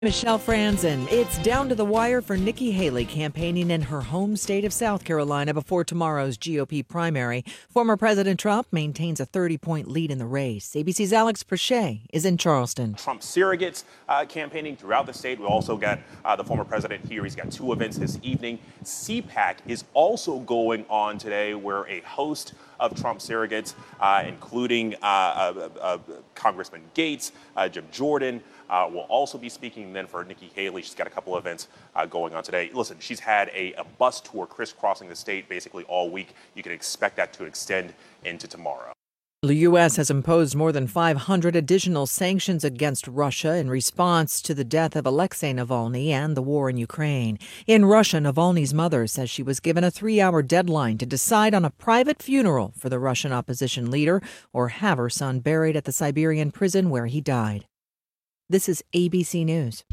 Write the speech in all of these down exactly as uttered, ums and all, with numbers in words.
Michelle Franzen. It's down to the wire for Nikki Haley campaigning in her home state of South Carolina before tomorrow's G O P primary. Former President Trump maintains a thirty-point lead in the race. A B C's Alex Perche is in Charleston. Trump surrogates uh, campaigning throughout the state. We also got uh, the former president here. He's got two events this evening. C PAC is also going on today, where a host of Trump surrogates, uh, including uh, uh, uh, Congressman Gates, uh, Jim Jordan, uh, will also be speaking. Then for Nikki Haley, she's got a couple of events uh, going on today. Listen, she's had a, a bus tour crisscrossing the state basically all week. You can expect that to extend into tomorrow. The U S has imposed more than five hundred additional sanctions against Russia in response to the death of Alexei Navalny and the war in Ukraine. In Russia, Navalny's mother says she was given a three-hour deadline to decide on a private funeral for the Russian opposition leader or have her son buried at the Siberian prison where he died. This is A B C News.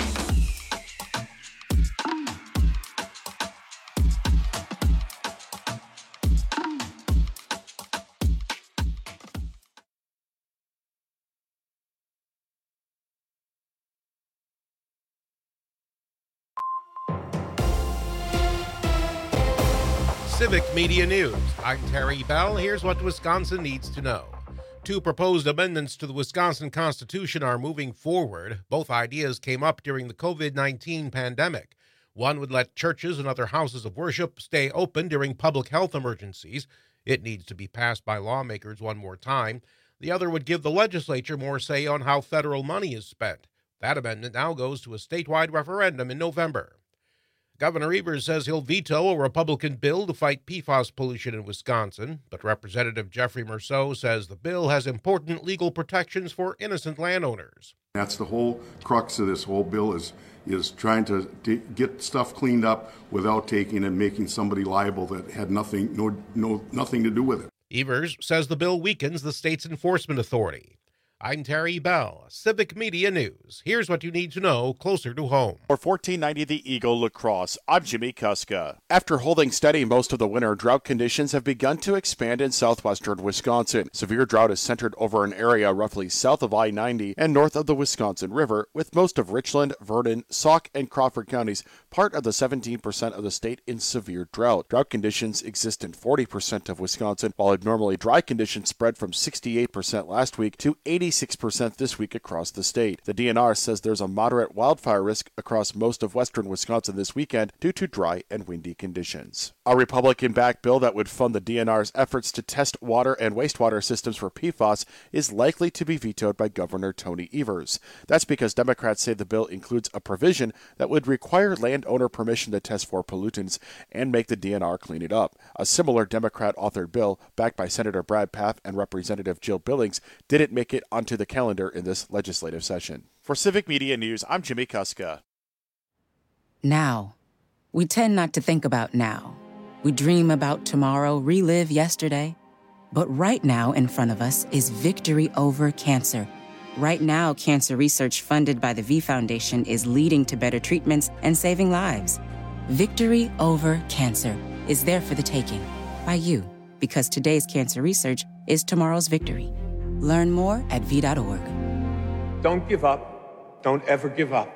Civic Media News. I'm Terry Bell. Here's what Wisconsin needs to know. Two proposed amendments to the Wisconsin Constitution are moving forward. Both ideas came up during the covid nineteen pandemic. One would let churches and other houses of worship stay open during public health emergencies. It needs to be passed by lawmakers one more time. The other would give the legislature more say on how federal money is spent. That amendment now goes to a statewide referendum in November. Governor Evers says he'll veto a Republican bill to fight P FAS pollution in Wisconsin, but Representative Jeffrey Merceau says the bill has important legal protections for innocent landowners. That's the whole crux of this whole bill is is trying to t- get stuff cleaned up without taking and making somebody liable that had nothing no no nothing to do with it. Evers says the bill weakens the state's enforcement authority. I'm Terry Bell, Civic Media News. Here's what you need to know closer to home. For fourteen ninety The Eagle Lacrosse, I'm Jimmy Kuska. After holding steady most of the winter, drought conditions have begun to expand in southwestern Wisconsin. Severe drought is centered over an area roughly south of I ninety and north of the Wisconsin River, with most of Richland, Vernon, Sauk, and Crawford counties part of the seventeen percent of the state in severe drought. Drought conditions exist in forty percent of Wisconsin, while abnormally dry conditions spread from sixty-eight percent last week to eighty-six percent this week across the state. The D N R says there's a moderate wildfire risk across most of western Wisconsin this weekend due to dry and windy conditions. A Republican-backed bill that would fund the D N R's efforts to test water and wastewater systems for P FAS is likely to be vetoed by Governor Tony Evers. That's because Democrats say the bill includes a provision that would require landowner permission to test for pollutants and make the D N R clean it up. A similar Democrat-authored bill, backed by Senator Brad Pfaff and Representative Jill Billings, didn't make it onto the calendar in this legislative session. For Civic Media News, I'm Jimmy Kuska. Now. We tend not to think about now. We dream about tomorrow, relive yesterday. But right now in front of us is victory over cancer. Right now, cancer research funded by the V Foundation is leading to better treatments and saving lives. Victory over cancer is there for the taking by you, because today's cancer research is tomorrow's victory. Learn more at v dot org. Don't give up. Don't ever give up.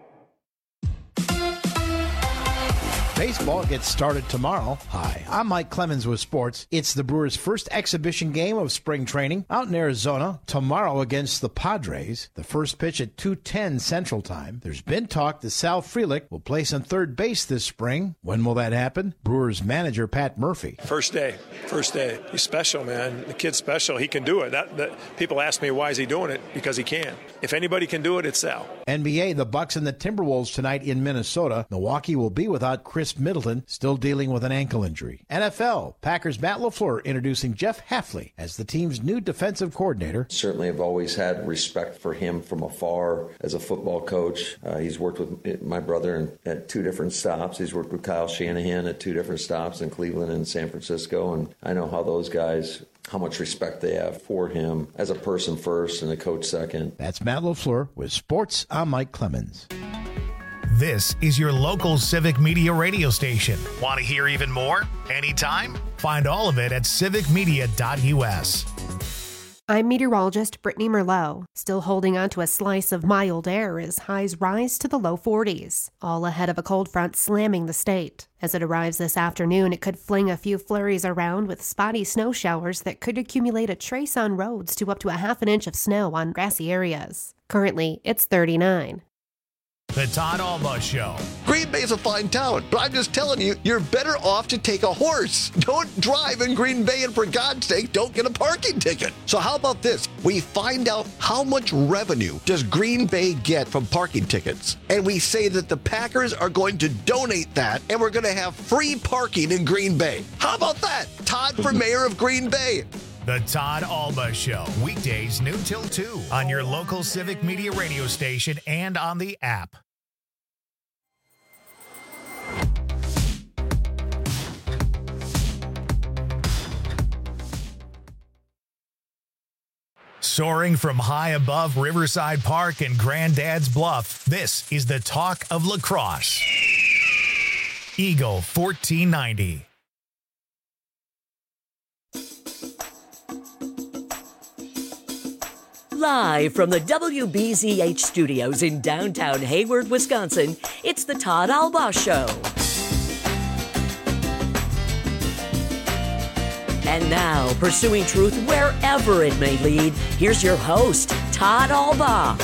Baseball gets started tomorrow. Hi, I'm Mike Clemens with sports. It's the Brewers' first exhibition game of spring training out in Arizona tomorrow against the Padres. The first pitch at two ten Central Time. There's been talk that Sal Frelick will place on third base this spring. When will that happen? Brewers manager Pat Murphy. First day. First day. He's special, man. The kid's special. He can do it. That, that people ask me why is he doing it? Because he can. If anybody can do it, it's Sal. N B A, the Bucks and the Timberwolves tonight in Minnesota. Milwaukee will be without Chris Middleton, still dealing with an ankle injury. N F L, Packers' Matt LaFleur introducing Jeff Hafley as the team's new defensive coordinator. Certainly have always had respect for him from afar as a football coach. Uh, he's worked with my brother in, at two different stops. He's worked with Kyle Shanahan at two different stops in Cleveland and San Francisco, and I know how those guys, how much respect they have for him as a person first and a coach second. That's Matt LaFleur with Sports. I'm Mike Clemens. This is your local Civic Media radio station. Want to hear even more? Anytime? Find all of it at civic media dot u s. I'm meteorologist Brittany Merlot, still holding on to a slice of mild air as highs rise to the low forties, all ahead of a cold front slamming the state. As it arrives this afternoon, it could fling a few flurries around with spotty snow showers that could accumulate a trace on roads to up to a half an inch of snow on grassy areas. Currently, it's thirty-nine. The Todd Alba Show. Green Bay's a fine town, but I'm just telling you, you're better off to take a horse. Don't drive in Green Bay, and for God's sake, don't get a parking ticket. So how about this? We find out how much revenue does Green Bay get from parking tickets, and we say that the Packers are going to donate that, and we're going to have free parking in Green Bay. How about that? Todd for mayor of Green Bay. The Todd Alba Show. Weekdays noon till two on your local Civic Media radio station and on the app. Soaring from high above Riverside Park and Granddad's Bluff, this is the talk of lacrosse. Eagle fourteen ninety. Live from the W B Z H studios in downtown Hayward, Wisconsin, it's the Todd Alba Show. And now, pursuing truth wherever it may lead, here's your host, Todd Alba.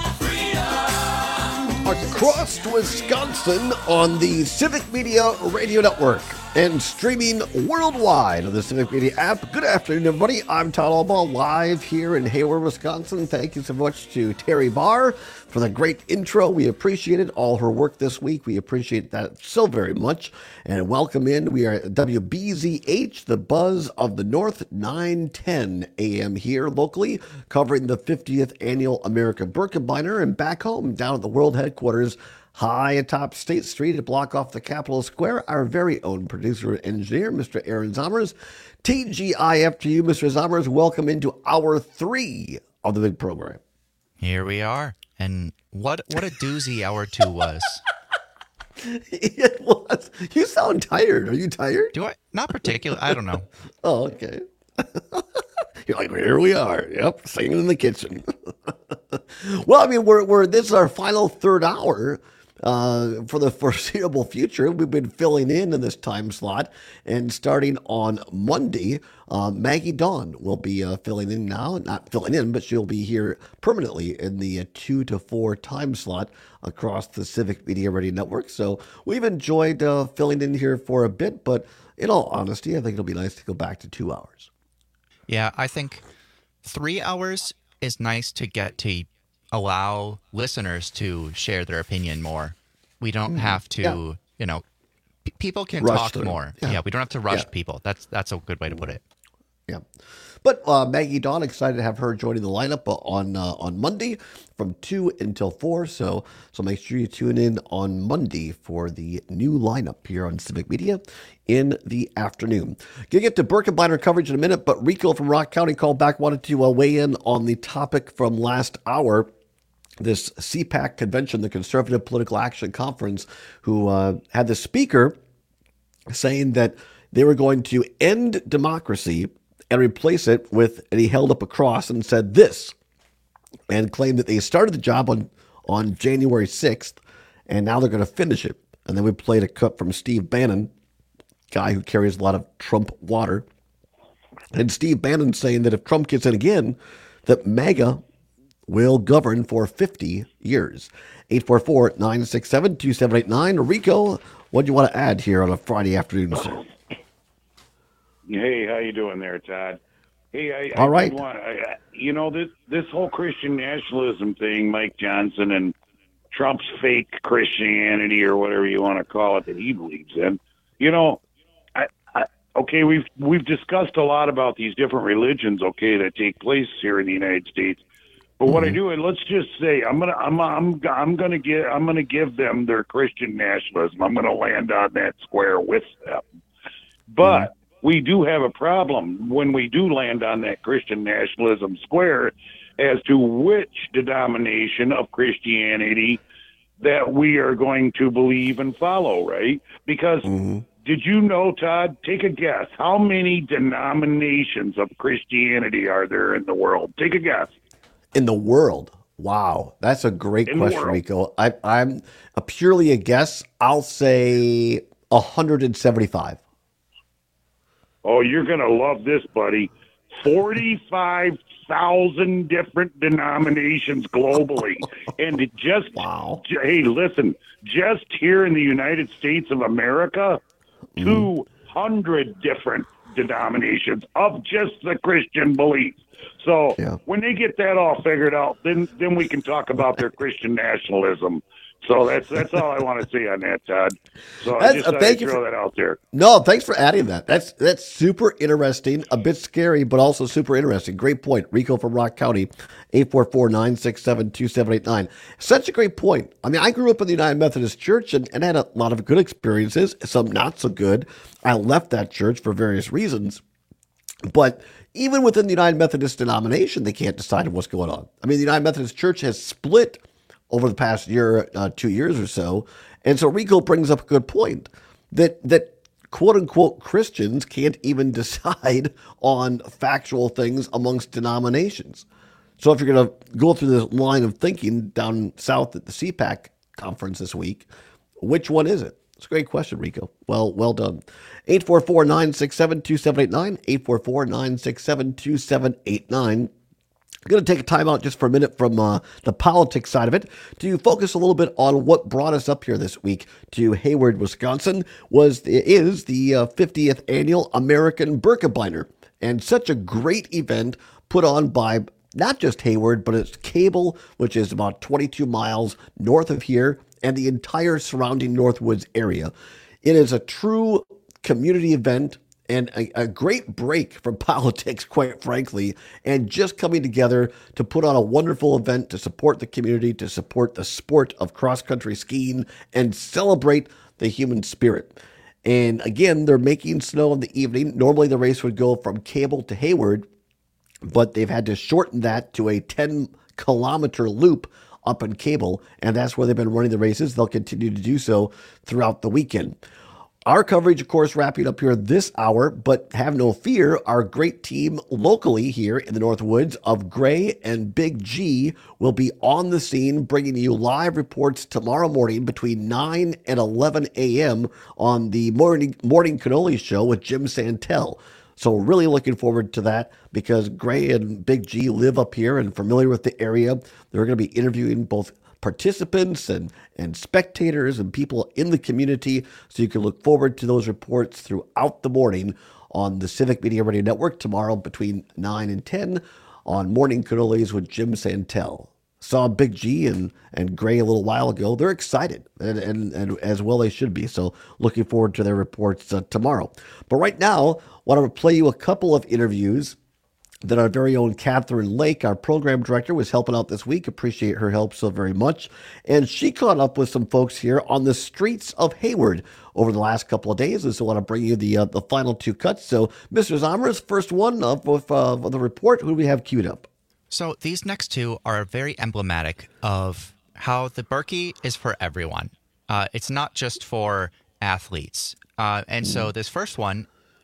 Across Wisconsin on the Civic Media Radio Network and streaming worldwide on the Civic Media app. Good afternoon, everybody. I'm Todd Alba, live here in Hayward, Wisconsin. Thank you so much to Terry Barr for the great intro. We appreciated all her work this week. We appreciate that so very much. And welcome in. We are at W B Z H, the buzz of the North, nine ten a.m. here locally, covering the fiftieth Annual American Birkebeiner, and back home down at the world headquarters, high atop State Street, a block off the Capitol Square, our very own producer and engineer, Mister Aaron Zommers. T G I F to you, Mister Zommers. Welcome into hour three of the big program. Here we are. And what what a doozy hour two was. It was. You sound tired. Are you tired? Do I? Not particularly. I don't know. Oh, okay. You're like, here we are. Yep, singing in the kitchen. Well, I mean, we're we're this is our final third hour uh, for the foreseeable future. We've been filling in in this time slot, and starting on Monday, uh, Maggie Dawn will be uh, filling in now. Not filling in, but she'll be here permanently in the uh, two to four time slot across the Civic Media Radio Network. So we've enjoyed uh, filling in here for a bit, but in all honesty, I think it'll be nice to go back to two hours. Yeah, I think three hours is nice to get to allow listeners to share their opinion more. We don't have to, yeah. you know, p- people can Rush talk through. more. Yeah. Yeah, we don't have to rush Yeah. people. That's that's a good way to put it. Yeah. But uh, Maggie Dawn, excited to have her joining the lineup on uh, on Monday from two until four. So so make sure you tune in on Monday for the new lineup here on Civic Media in the afternoon. Gonna get to Birkebeiner coverage in a minute, but Rico from Rock County called back, wanted to uh, weigh in on the topic from last hour. This C PAC convention, the Conservative Political Action Conference, who uh, had the speaker saying that they were going to end democracy and replace it with, and he held up a cross and said this, and claimed that they started the job on, on January sixth, and now they're going to finish it. And then we played a clip from Steve Bannon, guy who carries a lot of Trump water. And Steve Bannon saying that if Trump gets in again, that MAGA will govern for fifty years. eight four four, nine six seven, two seven eight nine. Rico, what do you want to add here on a Friday afternoon, sir? Hey, how you doing there, Todd? Hey, I, All I right. Want, I, you know, this this whole Christian nationalism thing, Mike Johnson and Trump's fake Christianity or whatever you want to call it that he believes in. You know, I, I, okay, we've we've discussed a lot about these different religions, okay, that take place here in the United States. But what mm-hmm. I do, and let's just say, I'm gonna, I'm, I'm, I'm gonna give, I'm gonna give them their Christian nationalism. I'm gonna land on that square with them. But mm-hmm. we do have a problem when we do land on that Christian nationalism square as to which denomination of Christianity that we are going to believe and follow, right? Because mm-hmm. did you know, Todd? Take a guess. How many denominations of Christianity are there in the world? Take a guess. In the world? Wow, that's a great In the question, world. Rico. I, I'm a purely a guess. I'll say one hundred seventy-five. Oh, you're going to love this, buddy. forty-five thousand different denominations globally. And it just, wow. j- hey, listen, just here in the United States of America, Mm. two hundred different denominations of just the Christian belief. So Yeah. when they get that all figured out, then then we can talk about their Christian nationalism. So that's that's all I want to say on that, Todd. So I That's- just uh, thought thank I'd you throw for- that out there. No, thanks for adding that. That's that's super interesting, a bit scary, but also super interesting. Great point. Rico from Rock County, eight four four, nine six seven, two seven eight nine. Such a great point. I mean, I grew up in the United Methodist Church and, and had a lot of good experiences, some not so good. I left that church for various reasons. But even within the United Methodist denomination, they can't decide what's going on. I mean, the United Methodist Church has split over the past year, uh, two years or so. And so Rico brings up a good point that that quote unquote Christians can't even decide on factual things amongst denominations. So if you're going to go through this line of thinking down south at the C PAC conference this week, which one is it? It's a great question, Rico. Well, well done. eight four four, nine six seven, two seven eight nine, eight four four, nine six seven, two seven eight nine. I'm going to take a time out just for a minute from uh, the politics side of it to focus a little bit on what brought us up here this week to Hayward, Wisconsin, was is the uh, fiftieth annual American Birkebeiner, and such a great event put on by not just Hayward, but it's Cable, which is about twenty-two miles north of here, and the entire surrounding Northwoods area. It is a true community event and a, a great break from politics, quite frankly, and just coming together to put on a wonderful event to support the community, to support the sport of cross-country skiing, and celebrate the human spirit. And again, they're making snow in the evening. Normally the race would go from Cable to Hayward, but they've had to shorten that to a ten-kilometer loop up in Cable, and that's where they've been running the races. They'll continue to do so throughout the weekend. Our coverage, of course, wrapping up here this hour, but have no fear, our great team locally here in the Northwoods of Gray and Big G will be on the scene, bringing you live reports tomorrow morning between nine and eleven a.m. on the Morning, morning Cannoli Show with Jim Santel. So really looking forward to that because Gray and Big G live up here and familiar with the area. They're going to be interviewing both participants and, and spectators and people in the community. So you can look forward to those reports throughout the morning on the Civic Media Radio Network tomorrow between nine and ten on Morning Cannolis with Jim Santel. Saw Big G and, and Gray a little while ago. They're excited, and, and, and as well they should be. So looking forward to their reports uh, tomorrow. But right now, I want to play you a couple of interviews that our very own Catherine Lake, our program director, was helping out this week. Appreciate her help so very much. And she caught up with some folks here on the streets of Hayward over the last couple of days. And so I want to bring you the uh, the final two cuts. So, Mister Zomers, first one of, of, uh, of the report. Who do we have queued up? So these next two are very emblematic of how the Birkie is for everyone. Uh, it's not just for athletes. Uh, and so this first one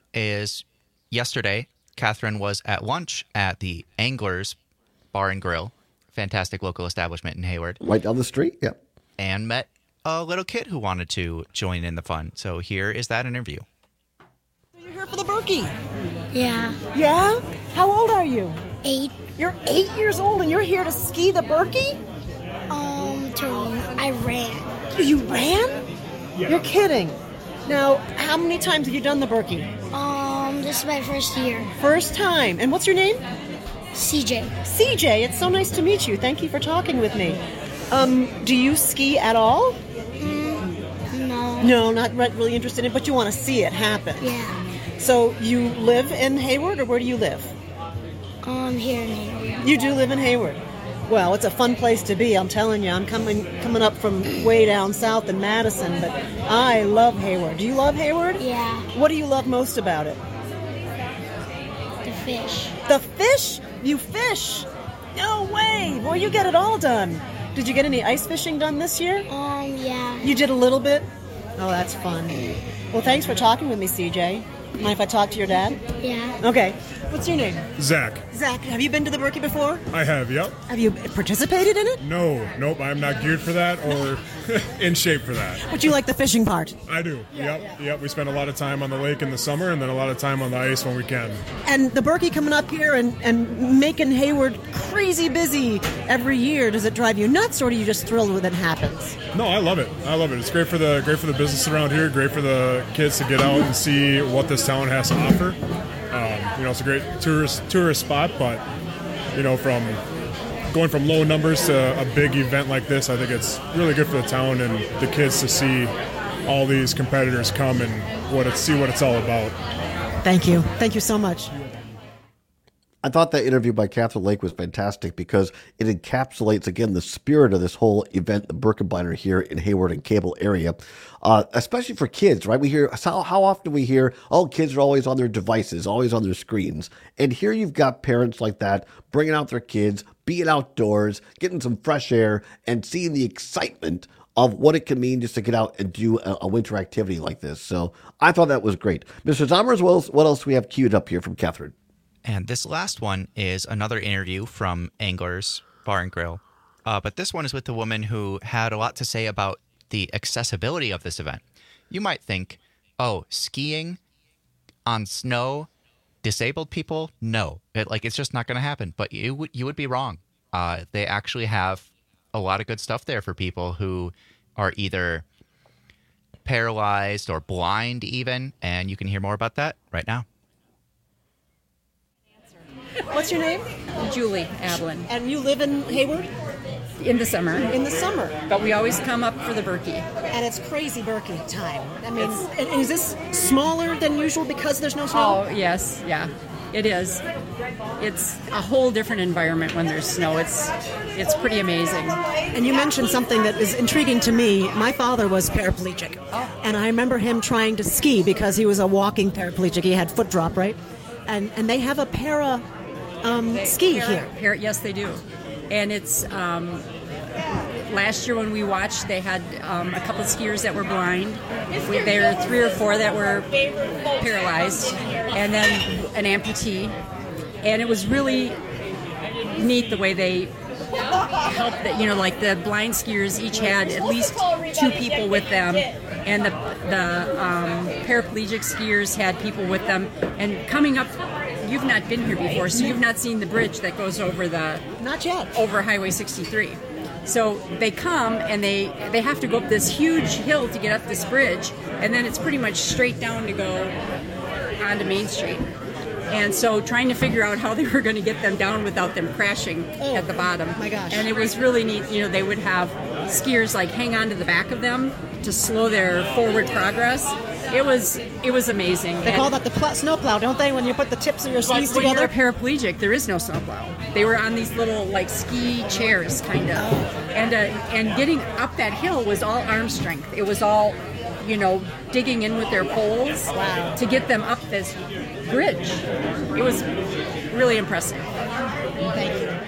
is yesterday. Catherine was at lunch at the Anglers Bar and Grill, fantastic local establishment in Hayward. Right down the street, yeah. And met a little kid who wanted to join in the fun. So here is that interview. You're here for the Birkie? Yeah. Yeah? How old are you? Eight. You're eight years old and you're here to ski the Birkie? Um, to, I ran. You ran? You're kidding. Now, how many times have you done the Birkie? Um, this is my first year. First time. And what's your name? C J. C J, it's so nice to meet you. Thank you for talking with me. Um, do you ski at all? Mm, no. No, not really interested in it, but you want to see it happen. Yeah. So you live in Hayward, or where do you live? Um, here in Hayward. You do live in Hayward. Well, it's a fun place to be, I'm telling you. I'm coming coming up from way down south in Madison, but I love Hayward. Do you love Hayward? Yeah. What do you love most about it? The fish. The fish? You fish? No way! Boy, you get it all done. Did you get any ice fishing done this year? Um, yeah. You did a little bit? Oh, that's fun. Well, thanks for talking with me, C J. Mind if I talk to your dad? Yeah. Okay. What's your name? Zach. Zach, have you been to the Berkey before? I have, yep. Have you participated in it? No, nope, I'm not geared for that or in shape for that. But you like the fishing part? I do, yep, yeah. yep. We spend a lot of time on the lake in the summer and then a lot of time on the ice when we can. And the Berkey coming up here and, and making Hayward crazy busy every year, does it drive you nuts or are you just thrilled when it happens? No, I love it. I love it. It's great for the great for the business around here, great for the kids to get out and see what this town has to offer. Um, you know, it's a great tourist tourist spot, but you know, from going from low numbers to a big event like this, I think it's really good for the town and the kids to see all these competitors come and what it, see what it's all about. Thank you. Thank you so much. I thought that interview by Catherine Lake was fantastic because it encapsulates, again, the spirit of this whole event, the Birkebeiner here in Hayward and Cable area, uh, especially for kids, right? We hear, how, how often we hear, oh, kids are always on their devices, always on their screens. And here you've got parents like that bringing out their kids, being outdoors, getting some fresh air, and seeing the excitement of what it can mean just to get out and do a, a winter activity like this. So I thought that was great. Mister Zommers, what else, what else do we have queued up here from Catherine? And this last one is another interview from Anglers Bar and Grill. Uh, but this one is with a woman who had a lot to say about the accessibility of this event. You might think, oh, skiing on snow, disabled people? No. It, like, it's just not going to happen. But you, w- you would be wrong. Uh, they actually have a lot of good stuff there for people who are either paralyzed or blind even. And you can hear more about that right now. What's your name? Julie Ablin. And you live in Hayward? In the summer. In the summer. But we always come up for the Berkey. And it's crazy Berkey time. I mean, and is this smaller than usual because there's no snow? Oh, yes, yeah. It is. It's a whole different environment when there's snow. It's it's pretty amazing. And you mentioned something that is intriguing to me. My father was paraplegic. Oh. And I remember him trying to ski because he was a walking paraplegic. He had foot drop, right? And and they have a para um, ski para, here. Para, yes, they do. And it's um, last year when we watched, they had um, a couple of skiers that were blind. We, there were three or four that were paralyzed, and then an amputee. And it was really neat the way they helped. That you know, like the blind skiers each had at least two people with them, and the the um, paraplegic skiers had people with them. And coming up. You've not been here before, so you've not seen the bridge that goes over the not yet over Highway sixty-three. So they come and they they have to go up this huge hill to get up this bridge, and then it's pretty much straight down to go onto Main Street. And so trying to figure out how they were going to get them down without them crashing oh, at the bottom. My gosh! And it was really neat. You know, they would have skiers like hang on to the back of them to slow their forward progress. It was it was amazing. They and call that the pl- snowplow, don't they? When you put the tips of your skis when together. You're a paraplegic, there is no snowplow. They were on these little like ski chairs, kind of, and uh, and getting up that hill was all arm strength. It was all, you know, digging in with their poles wow. to get them up this bridge. It was really impressive. Thank you.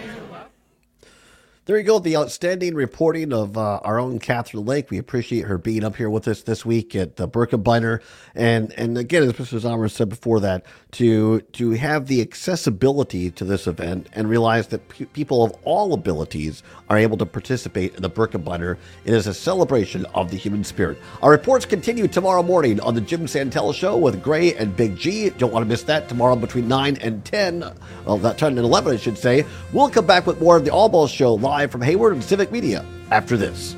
There you go, the outstanding reporting of uh, our own Catherine Lake. We appreciate her being up here with us this week at the Birkebeiner. And and again, as Mister Zommers said before that, to to have the accessibility to this event and realize that pe- people of all abilities are able to participate in the Birkebeiner. It is a celebration of the human spirit. Our reports continue tomorrow morning on the Jim Santel Show with Gray and Big G. Don't want to miss that tomorrow between nine and ten. Well, that ten and eleven, I should say. We'll come back with more of the All Balls Show live from Hayward and Civic Media after this.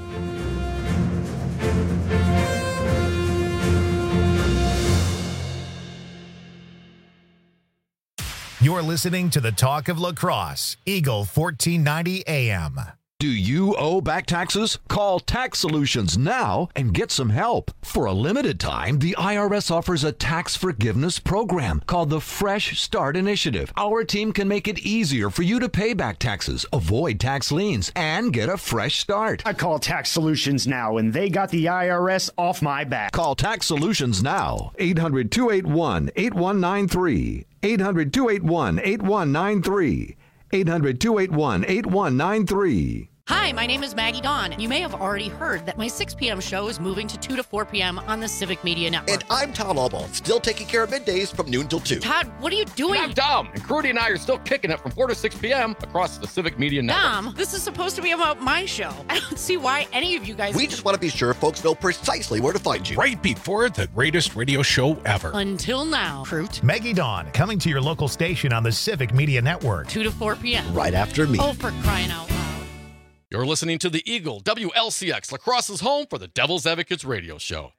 You're listening to the Talk of Lacrosse, Eagle fourteen ninety A M. Do you owe back taxes? Call Tax Solutions now and get some help. For a limited time, the I R S offers a tax forgiveness program called the Fresh Start Initiative. Our team can make it easier for you to pay back taxes, avoid tax liens, and get a fresh start. I call Tax Solutions now, and they got the I R S off my back. Call Tax Solutions now. eight hundred, two eight one, eight one nine three. eight hundred, two eight one, eight one nine three. eight hundred, two eight one, eight one nine three. Hi, my name is Maggie Dawn. You may have already heard that my six p.m. show is moving to two to four p.m. on the Civic Media Network. And I'm Todd Albaugh, still taking care of middays from noon till two. Todd, what are you doing? I'm Dom, and Crudy and I are still kicking it from four to six p.m. across the Civic Media Network. Dom, this is supposed to be about my show. I don't see why any of you guys... We just want to be sure folks know precisely where to find you. Right before the greatest radio show ever. Until now, Fruit. Maggie Dawn, coming to your local station on the Civic Media Network. two to four p.m. Right after me. Oh, for crying out loud. You're listening to the Eagle, W L C X, La Crosse's home for the Devil's Advocates radio show.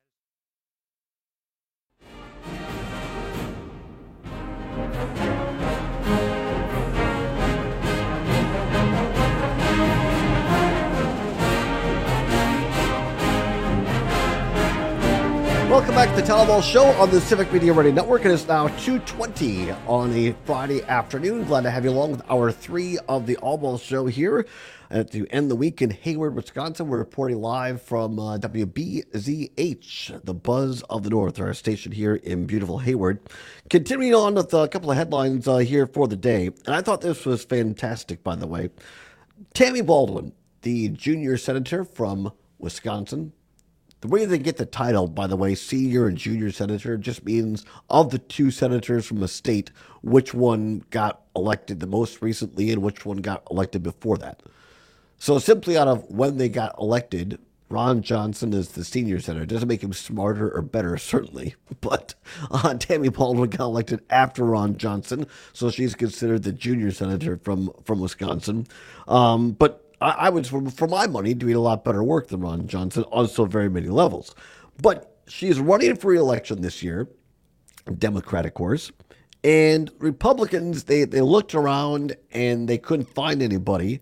Welcome back to the Town Hall Show on the Civic Media Radio Network. It is now two twenty on a Friday afternoon. Glad to have you along with hour three of the All Ball Show here. Uh, to end the week in Hayward, Wisconsin, we're reporting live from uh, W B Z H, the Buzz of the North, our station here in beautiful Hayward. Continuing on with a couple of headlines uh, here for the day, and I thought this was fantastic, by the way. Tammy Baldwin, the junior senator from Wisconsin. The way they get the title, by the way, senior and junior senator, just means of the two senators from a state, which one got elected the most recently and which one got elected before that. So simply out of when they got elected, Ron Johnson is the senior senator. It doesn't make him smarter or better, certainly. But uh, Tammy Baldwin got elected after Ron Johnson, so she's considered the junior senator from, from Wisconsin. Um, but I, I was, for, for my money, doing a lot better work than Ron Johnson on so very many levels. But she's running for re-election this year, Democratic course, and Republicans, they, they looked around and they couldn't find anybody.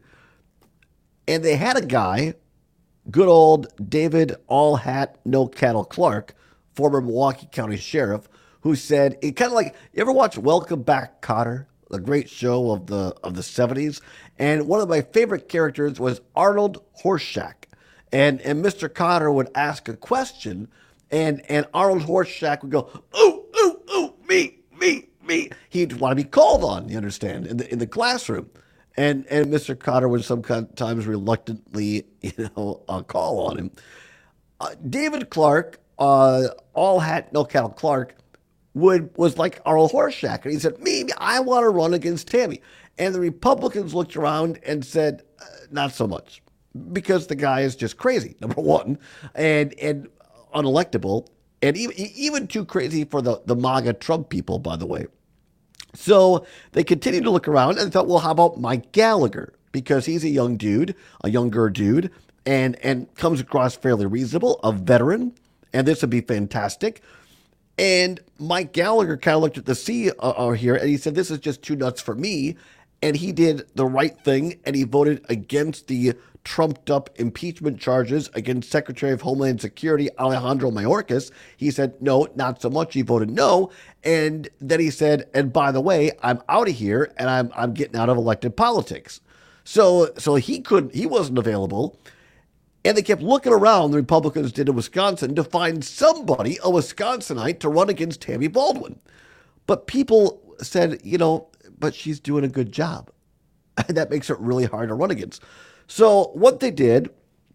And they had a guy, good old David All Hat, No Cattle Clark, former Milwaukee County Sheriff, who said, it kind of like, you ever watch Welcome Back, Kotter, the great show of the of the seventies? And one of my favorite characters was Arnold Horseshack. And and Mister Kotter would ask a question, and, and Arnold Horseshack would go, ooh, ooh, ooh, me, me, me. He'd want to be called on, you understand, in the in the classroom. And and Mister Kotter would sometimes reluctantly, you know, uh, call on him. Uh, David Clark, uh, All Hat, No Cattle Clark, would was like Arnold Horseshack. And he said, maybe I want to run against Tammy. And the Republicans looked around and said, uh, not so much. Because the guy is just crazy, number one, and and unelectable, and even, even too crazy for the, the MAGA Trump people, by the way. So they continued to look around and thought, well, how about Mike Gallagher? Because he's a young dude, a younger dude, and, and comes across fairly reasonable, a veteran, and this would be fantastic. And Mike Gallagher kind of looked at the sea uh, here, and he said, this is just too nuts for me. And he did the right thing, and he voted against the trumped-up impeachment charges against Secretary of Homeland Security Alejandro Mayorkas. He said, no, not so much. He voted no. And then he said, and by the way, I'm out of here, and I'm I'm getting out of elected politics. So so he couldn't, he wasn't available. And they kept looking around, the Republicans did in Wisconsin, to find somebody, a Wisconsinite, to run against Tammy Baldwin. But people said, you know, but she's doing a good job. And that makes it really hard to run against. So what they did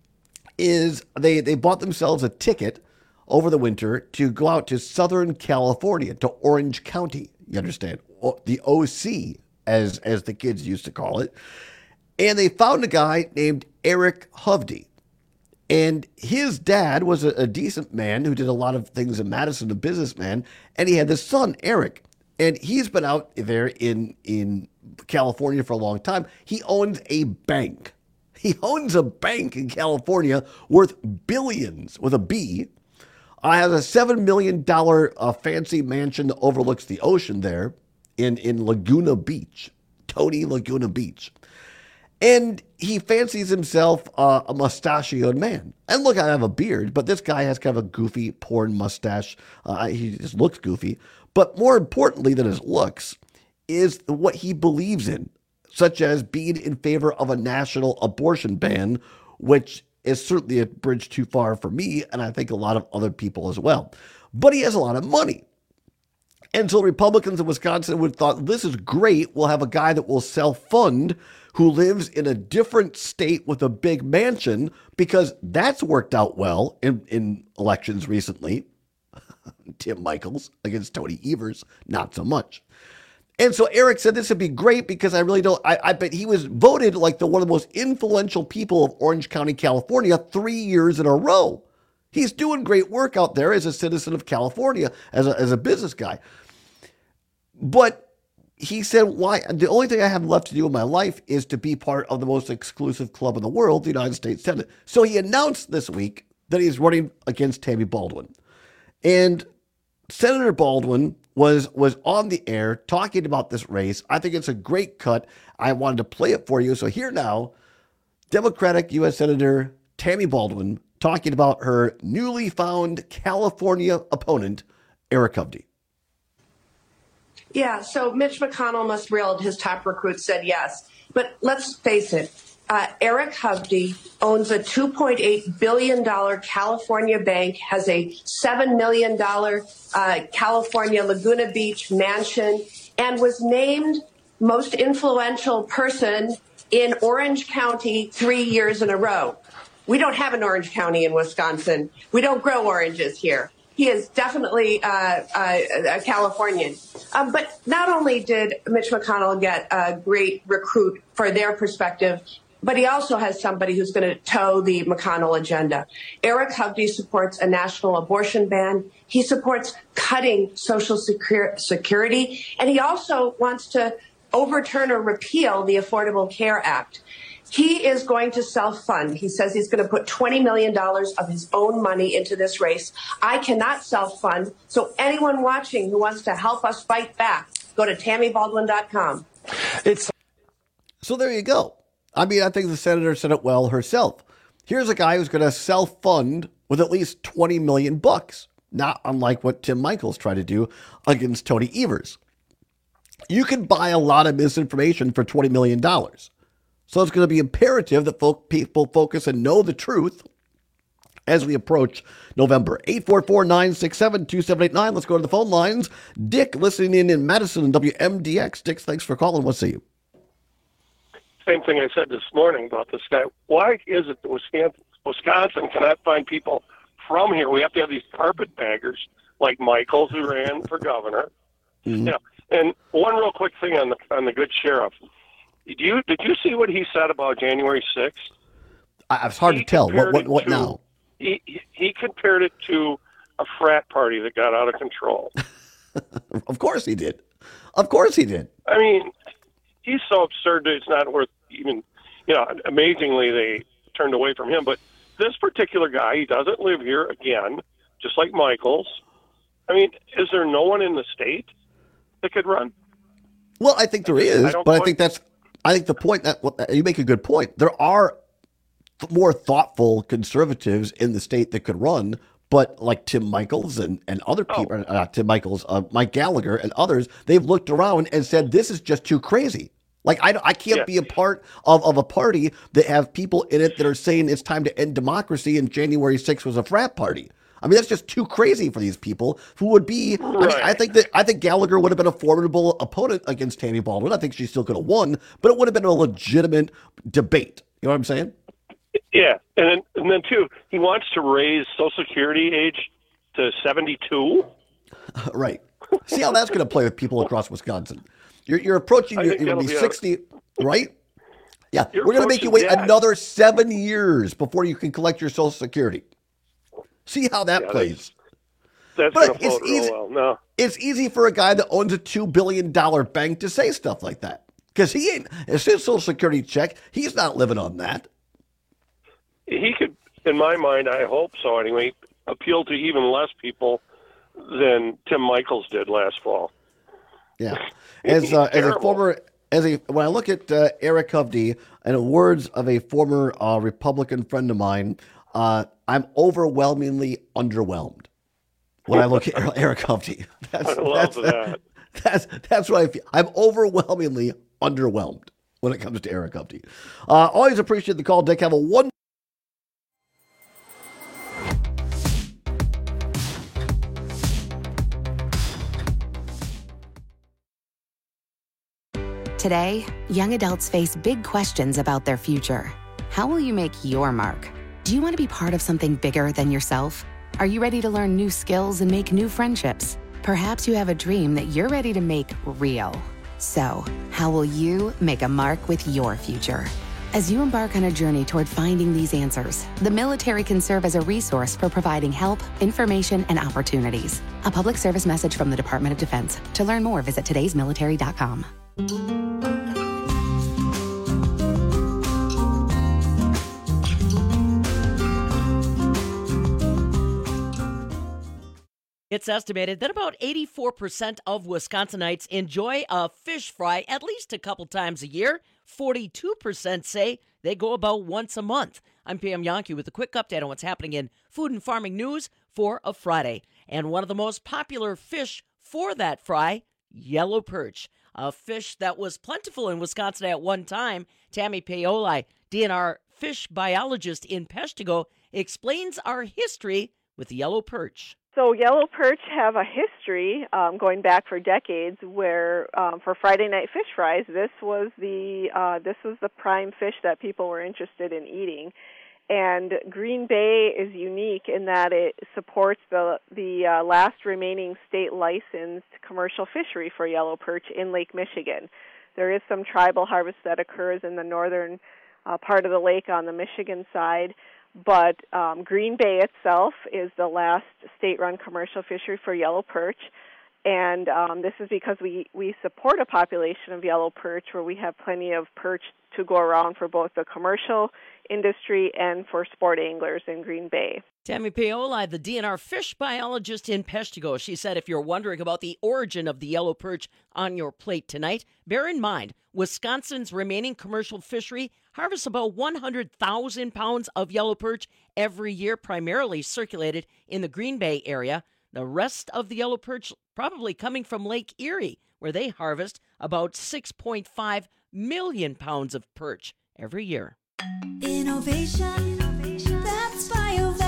is they, they bought themselves a ticket over the winter to go out to Southern California, to Orange County, you understand, the O C, as, as the kids used to call it. And they found a guy named Eric Hovde. And his dad was a, a decent man who did a lot of things in Madison, a businessman, and he had this son, Eric. And he's been out there in, in California for a long time. He owns a bank. He owns a bank in California worth billions, with a B. Uh, has a seven million dollars uh, fancy mansion that overlooks the ocean there in, in Laguna Beach, Tony Laguna Beach. And he fancies himself uh, a mustachioed man. And look, I have a beard, but this guy has kind of a goofy porn mustache. Uh, he just looks goofy. But more importantly than his looks is what he believes in, such as being in favor of a national abortion ban, which is certainly a bridge too far for me, and I think a lot of other people as well. But he has a lot of money. And so Republicans in Wisconsin would have thought, this is great. We'll have a guy that will self-fund who lives in a different state with a big mansion, because that's worked out well in, in elections recently. Tim Michels against Tony Evers, not so much. And so Eric said this would be great because I really don't, I, I bet he was voted like the one of the most influential people of Orange County, California, three years in a row. He's doing great work out there as a citizen of California, as a, as a business guy. But he said, why? The only thing I have left to do in my life is to be part of the most exclusive club in the world, the United States Senate. So he announced this week that he's running against Tammy Baldwin. And Senator Baldwin was was on the air talking about this race. I think it's a great cut. I wanted to play it for you. So here now, Democratic U S Senator Tammy Baldwin talking about her newly found California opponent, Eric Hovde. Yeah, so Mitch McConnell must thrilled his top recruit said yes. But let's face it, uh, Eric Hovde owns a two point eight billion dollars California bank, has a seven million dollars uh, California Laguna Beach mansion, and was named most influential person in Orange County three years in a row. We don't have an Orange County in Wisconsin. We don't grow oranges here. He is definitely uh, uh, a Californian. Um, but not only did Mitch McConnell get a great recruit for their perspective, but he also has somebody who's going to toe the McConnell agenda. Eric Hovde supports a national abortion ban. He supports cutting Social Secur- Security. And he also wants to overturn or repeal the Affordable Care Act. He is going to self-fund. He says he's going to put twenty million dollars of his own money into this race. I cannot self-fund, so anyone watching who wants to help us fight back, go to tammy baldwin dot com. It's So there you go. I mean, I think the senator said it well herself. Here's a guy who's going to self-fund with at least twenty million bucks, not unlike what Tim Michels tried to do against Tony Evers. You can buy a lot of misinformation for twenty million dollars. So it's going to be imperative that folk, people focus and know the truth as we approach November. eight four four, nine six seven, two seven eight nine. Let's go to the phone lines. Dick, listening in in Madison, W M D X. Dick, thanks for calling. We'll see you. Same thing I said this morning about this guy. Why is it that Wisconsin, Wisconsin cannot find people from here? We have to have these carpetbaggers like Michels, who ran for governor. Mm-hmm. Yeah. And one real quick thing on the on the good sheriff. Did you did you see what he said about January sixth? I, it's hard he to tell. What what what to, now? He he compared it to a frat party that got out of control. Of course he did. Of course he did. I mean, he's so absurd that it's not worth even. You know, amazingly they turned away from him. But this particular guy, he doesn't live here again, just like Michels. I mean, is there no one in the state that could run? Well, I think there is, I but I think that's. I think the point that well, you make a good point. There are more thoughtful conservatives in the state that could run, but like Tim Michels and, and other people, oh. uh, Tim Michels, uh, Mike Gallagher and others, they've looked around and said, this is just too crazy. Like, I, I can't yeah. be a part of, of a party that have people in it that are saying it's time to end democracy and January sixth was a frat party. I mean, that's just too crazy for these people who would be. Right. I mean, I think that I think Gallagher would have been a formidable opponent against Tammy Baldwin. I think she still could have won, but it would have been a legitimate debate. You know what I'm saying? Yeah, and then and then too, he wants to raise Social Security age to seventy-two. Right. See how that's going to play with people across Wisconsin. You're you're approaching. You're, you're going to be sixty, a, right? Yeah, we're going to make you wait yeah. another seven years before you can collect your Social Security. See how that yeah, plays. That's, that's going to float real well. No. It's easy for a guy that owns a two billion dollars bank to say stuff like that. Because he ain't, it's his Social Security check. He's not living on that. He could, in my mind, I hope so anyway, appeal to even less people than Tim Michels did last fall. Yeah. As, uh, as a former, as a, when I look at uh, Eric Hovde, and the words of a former uh, Republican friend of mine, uh, I'm overwhelmingly underwhelmed when I look at Eric Hovde. That's, I love that's, that. That's, that's what I feel. I'm overwhelmingly underwhelmed when it comes to Eric Hovde. Uh, always appreciate the call, Dick. Have a one. Today, young adults face big questions about their future. How will you make your mark? Do you want to be part of something bigger than yourself? Are you ready to learn new skills and make new friendships? Perhaps you have a dream that you're ready to make real. So, how will you make a mark with your future? As you embark on a journey toward finding these answers, the military can serve as a resource for providing help, information, and opportunities. A public service message from the Department of Defense. To learn more, visit todays military dot com. It's estimated that about eighty-four percent of Wisconsinites enjoy a fish fry at least a couple times a year. forty-two percent say they go about once a month. I'm P M Yonke with a quick update on what's happening in food and farming news for a Friday. And one of the most popular fish for that fry, yellow perch. A fish that was plentiful in Wisconsin at one time. Tammy Paoli, D N R fish biologist in Peshtigo, explains our history with the yellow perch. So yellow perch have a history um, going back for decades where um, for Friday night fish fries, this was the uh, this was the prime fish that people were interested in eating. And Green Bay is unique in that it supports the the uh, last remaining state licensed commercial fishery for yellow perch in Lake Michigan. There is some tribal harvest that occurs in the northern uh, part of the lake on the Michigan side. But um, Green Bay itself is the last state-run commercial fishery for yellow perch, and um, this is because we, we support a population of yellow perch where we have plenty of perch to go around for both the commercial industry and for sport anglers in Green Bay. Tammy Paoli, the D N R fish biologist in Peshtigo. She said if you're wondering about the origin of the yellow perch on your plate tonight, bear in mind Wisconsin's remaining commercial fishery harvests about one hundred thousand pounds of yellow perch every year, primarily circulated in the Green Bay area. The rest of the yellow perch probably coming from Lake Erie, where they harvest about six point five million pounds of perch every year. Innovation, that's BioVet.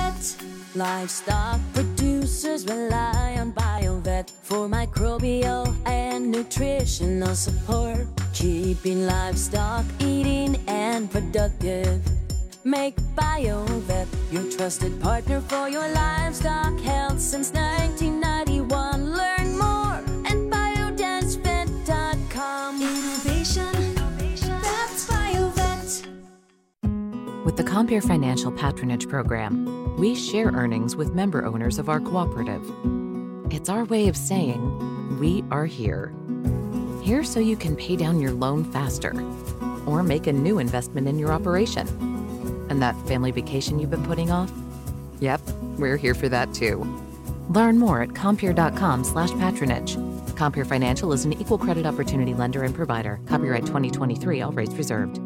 Livestock producers rely on BioVet for microbial and nutritional support, keeping livestock eating and productive. Make BioVet your trusted partner for your livestock health since nineteen ninety-one. Learn more at biodance vet dot com. Innovation, that's BioVet. With the Compere Financial Patronage Program, we share earnings with member owners of our cooperative. It's our way of saying, we are here. Here so you can pay down your loan faster or make a new investment in your operation. And that family vacation you've been putting off? Yep, we're here for that too. Learn more at Compere.com slash patronage. Compere Financial is an equal credit opportunity lender and provider. Copyright twenty twenty-three, all rights reserved.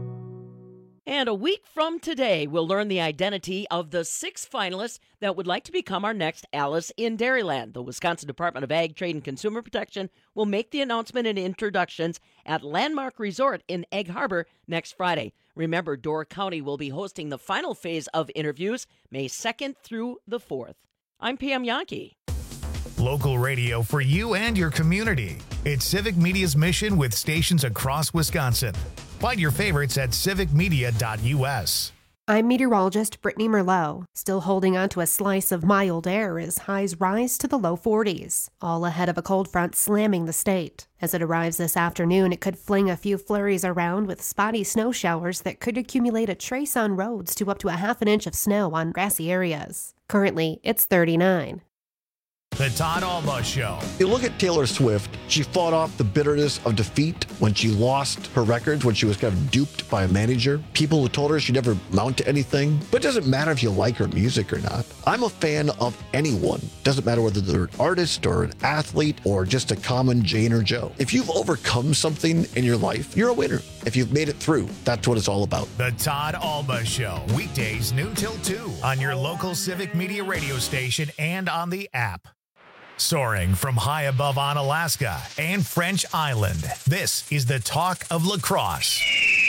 And a week from today, we'll learn the identity of the six finalists that would like to become our next Alice in Dairyland. The Wisconsin Department of Ag, Trade, and Consumer Protection will make the announcement and introductions at Landmark Resort in Egg Harbor next Friday. Remember, Door County will be hosting the final phase of interviews May second through the fourth. I'm P M Yonke. Local radio for you and your community. It's Civic Media's mission with stations across Wisconsin. Find your favorites at civic media dot u s. I'm meteorologist Brittany Merlot, still holding on to a slice of mild air as highs rise to the low forties, all ahead of a cold front slamming the state. As it arrives this afternoon, it could fling a few flurries around with spotty snow showers that could accumulate a trace on roads to up to a half an inch of snow on grassy areas. Currently, it's thirty-nine. The Todd Alba Show. You look at Taylor Swift, she fought off the bitterness of defeat when she lost her records, when she was kind of duped by a manager. People who told her she'd never mount to anything. But it doesn't matter if you like her music or not. I'm a fan of anyone. Doesn't matter whether they're an artist or an athlete or just a common Jane or Joe. If you've overcome something in your life, you're a winner. If you've made it through, that's what it's all about. The Todd Alba Show. Weekdays noon till two on your local Civic Media radio station and on the app. Soaring from high above Onalaska and French Island, this is the talk of La Crosse.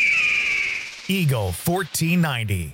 Eagle fourteen ninety.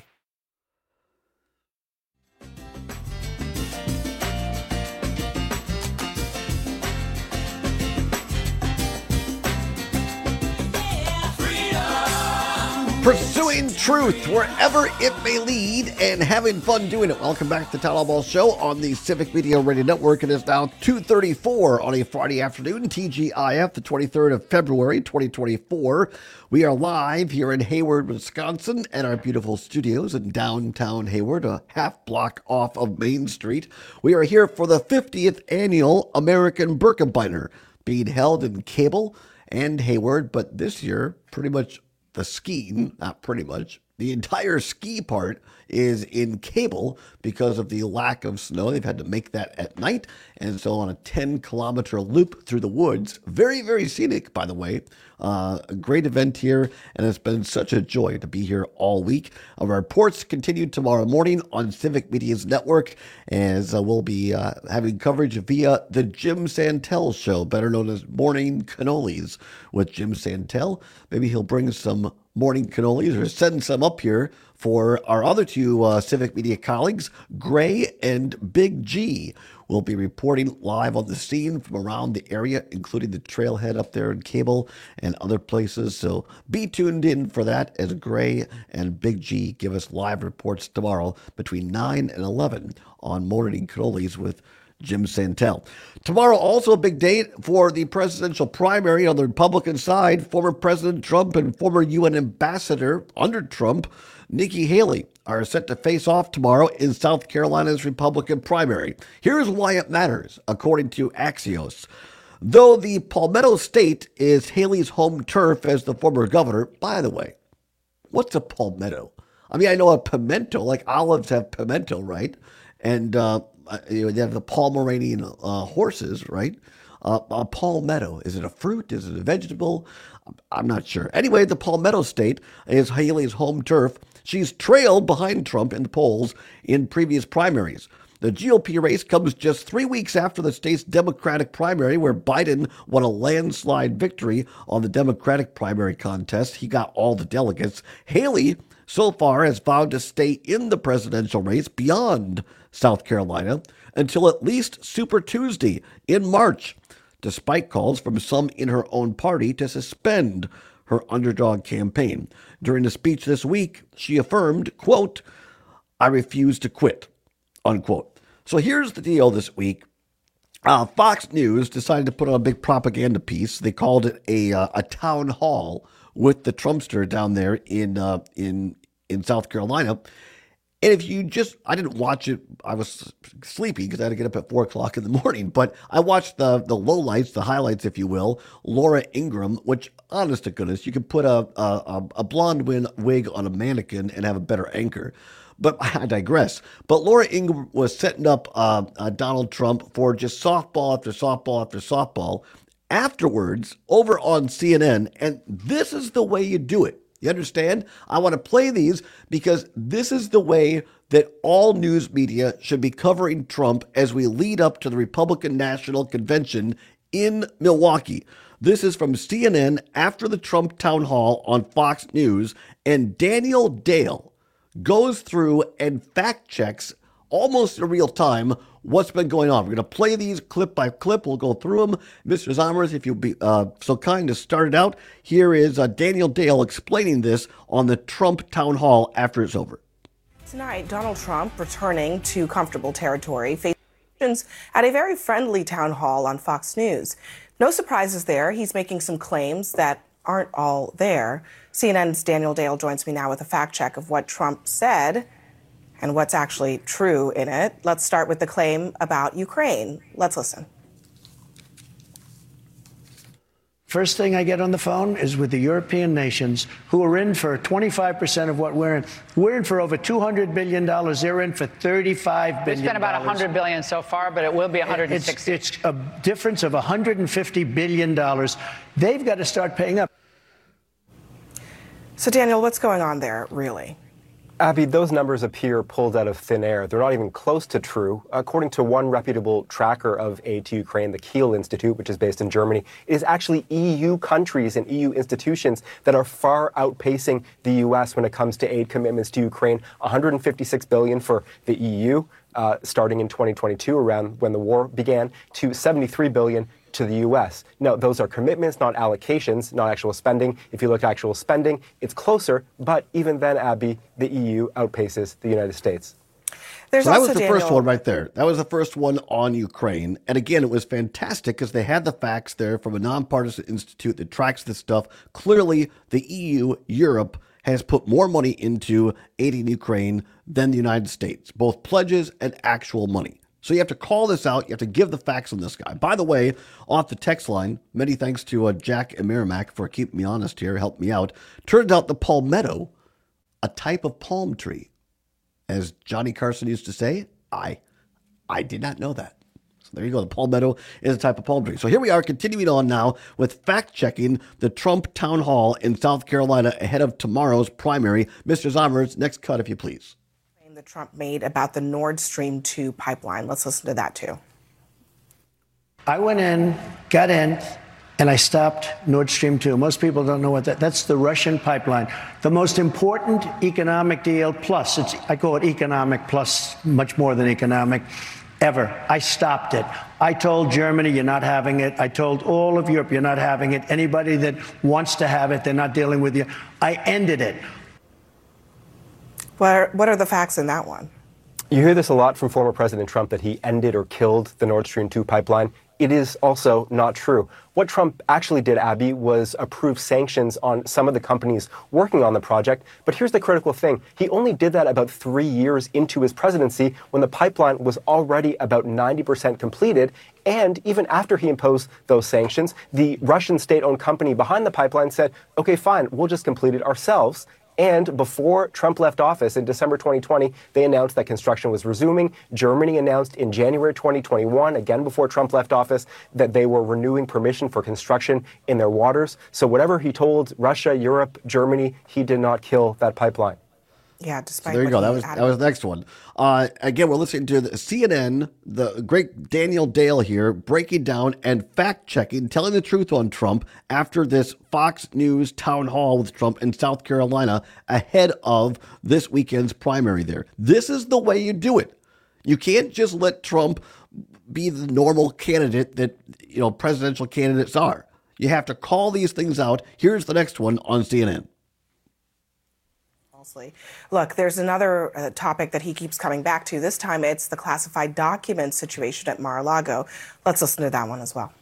Pursuing truth wherever it may lead and having fun doing it. Welcome back to the Town Hall Ball Show on the Civic Media Radio Network. It is now two thirty-four on a Friday afternoon, T G I F, the twenty-third of February, twenty twenty-four. We are live here in Hayward, Wisconsin, at our beautiful studios in downtown Hayward, a half block off of Main Street. We are here for the fiftieth annual American Birkebeiner, being held in Cable and Hayward, but this year, pretty much the skiing, not pretty much, the entire ski part is in Cable because of the lack of snow. They've had to make that at night. And so on a ten kilometer loop through the woods, very, very scenic, by the way. Uh, a great event here, and it's been such a joy to be here all week. Our reports continue tomorrow morning on Civic Media's network, as uh, we'll be uh, having coverage via the Jim Santel Show, better known as Morning Cannolis with Jim Santel. Maybe he'll bring some morning cannolis or send some up here for our other two uh, Civic Media colleagues, Gray and Big G. We'll be reporting live on the scene from around the area, including the trailhead up there in Cable and other places. So be tuned in for that as Gray and Big G give us live reports tomorrow between nine and eleven on Morning Cannolis with Jim Santel. Tomorrow, also a big day for the presidential primary on the Republican side. Former President Trump and former U N ambassador under Trump, Nikki Haley, are set to face off tomorrow in South Carolina's Republican primary. Here's why it matters, according to Axios. Though the Palmetto State is Haley's home turf as the former governor, by the way, what's a palmetto? I mean, I know a pimento, like olives have pimento, right? And uh, you know, they have the Pomeranian uh, horses, right? Uh, a palmetto, is it a fruit? Is it a vegetable? I'm not sure. Anyway, the Palmetto State is Haley's home turf. She's trailed behind Trump in the polls in previous primaries. The G O P race comes just three weeks after the state's Democratic primary, where Biden won a landslide victory on the Democratic primary contest. He got all the delegates. Haley, so far, has vowed to stay in the presidential race beyond South Carolina until at least Super Tuesday in March, despite calls from some in her own party to suspend her underdog campaign. During a speech this week, she affirmed, quote, "I refuse to quit," unquote. So here's the deal this week. Uh, Fox News decided to put on a big propaganda piece. They called it a uh, a town hall with the Trumpster down there in uh, in in South Carolina. And if you just, I didn't watch it, I was sleepy because I had to get up at four o'clock in the morning, but I watched the the lowlights, the highlights, if you will. Laura Ingraham, which, honest to goodness, you could put a, a, a blonde wig on a mannequin and have a better anchor. But I digress. But Laura Ingraham was setting up uh, uh, Donald Trump for just softball after softball after softball. Afterwards, over on C N N, and this is the way you do it. You understand? I want to play these because this is the way that all news media should be covering Trump as we lead up to the Republican National Convention in Milwaukee. This is from C N N after the Trump town hall on Fox News, and Daniel Dale goes through and fact checks almost in real time what's been going on. We're going to play these clip by clip. We'll go through them. Mister Zomers, if you'll be uh, so kind to start it out, here is uh, Daniel Dale explaining this on the Trump town hall after it's over. Tonight, Donald Trump returning to comfortable territory, facing at a very friendly town hall on Fox News. No surprises there. He's making some claims that aren't all there. C N N's Daniel Dale joins me now with a fact check of what Trump said and what's actually true in it. Let's start with the claim about Ukraine. Let's listen. First thing I get on the phone is with the European nations who are in for twenty-five percent of what we're in. We're in for over two hundred billion dollars. They're in for thirty-five billion dollars. We've spent about one hundred billion dollars so far, but it will be one hundred sixty. It's, it's a difference of one hundred fifty billion dollars. They've got to start paying up. So, Daniel, what's going on there, really? Abby, those numbers appear pulled out of thin air. They're not even close to true. According to one reputable tracker of aid to Ukraine, the Kiel Institute, which is based in Germany, it is actually E U countries and E U institutions that are far outpacing the U S when it comes to aid commitments to Ukraine. one hundred fifty-six billion dollars for the E U, uh, starting in twenty twenty-two, around when the war began, to seventy-three billion dollars to the U S. No, those are commitments, not allocations, not actual spending. If you look at actual spending, it's closer, but even then, Abby, the E U outpaces the United States. There's so that was the Daniel, first one right there. That was the first one on Ukraine. And again, it was fantastic because they had the facts there from a nonpartisan institute that tracks this stuff. Clearly, the E U, Europe, has put more money into aiding Ukraine than the United States, both pledges and actual money. So you have to call this out. You have to give the facts on this guy. By the way, off the text line, many thanks to uh, Jack and Merrimack for keeping me honest here, helped me out. Turns out the palmetto, a type of palm tree. As Johnny Carson used to say, I, I did not know that. So there you go. The palmetto is a type of palm tree. So here we are continuing on now with fact-checking the Trump town hall in South Carolina ahead of tomorrow's primary. Mister Zommers, next cut, if you please. That Trump made about the Nord Stream two pipeline. Let's listen to that, too. I went in, got in, and I stopped Nord Stream two. Most people don't know what that, that's the Russian pipeline. The most important economic deal, plus, it's, I call it economic plus, much more than economic, ever. I stopped it. I told Germany, you're not having it. I told all of Europe, you're not having it. Anybody that wants to have it, they're not dealing with you. I ended it. What are, what are the facts in that one? You hear this a lot from former President Trump that he ended or killed the Nord Stream two pipeline. It is also not true. What Trump actually did, Abby, was approve sanctions on some of the companies working on the project. But here's the critical thing. He only did that about three years into his presidency when the pipeline was already about ninety percent completed. And even after he imposed those sanctions, the Russian state-owned company behind the pipeline said, OK, fine, we'll just complete it ourselves. And before Trump left office in December twenty twenty, they announced that construction was resuming. Germany announced in January twenty twenty-one, again before Trump left office, that they were renewing permission for construction in their waters. So whatever he told Russia, Europe, Germany, he did not kill that pipeline. Yeah, despite so there you go. That was added. that was the next one. Uh, again, we're listening to the C N N, the great Daniel Dale here, breaking down and fact-checking, telling the truth on Trump after this Fox News town hall with Trump in South Carolina ahead of this weekend's primary there. This is the way you do it. You can't just let Trump be the normal candidate that, you know, presidential candidates are. You have to call these things out. Here's the next one on C N N. Look, there's another uh, topic that he keeps coming back to. This time it's the classified documents situation at Mar-a-Lago. Let's listen to that one as well.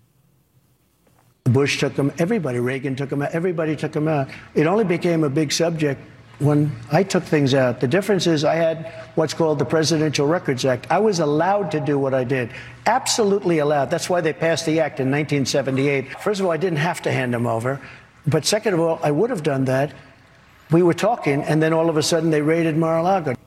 Bush took him, everybody, Reagan took him out, everybody took him out. It only became a big subject when I took things out. The difference is I had what's called the Presidential Records Act. I was allowed to do what I did. Absolutely allowed. That's why they passed the act in nineteen seventy-eight. First of all, I didn't have to hand them over. But second of all, I would have done that. We were talking, and then all of a sudden they raided Mar-a-Lago.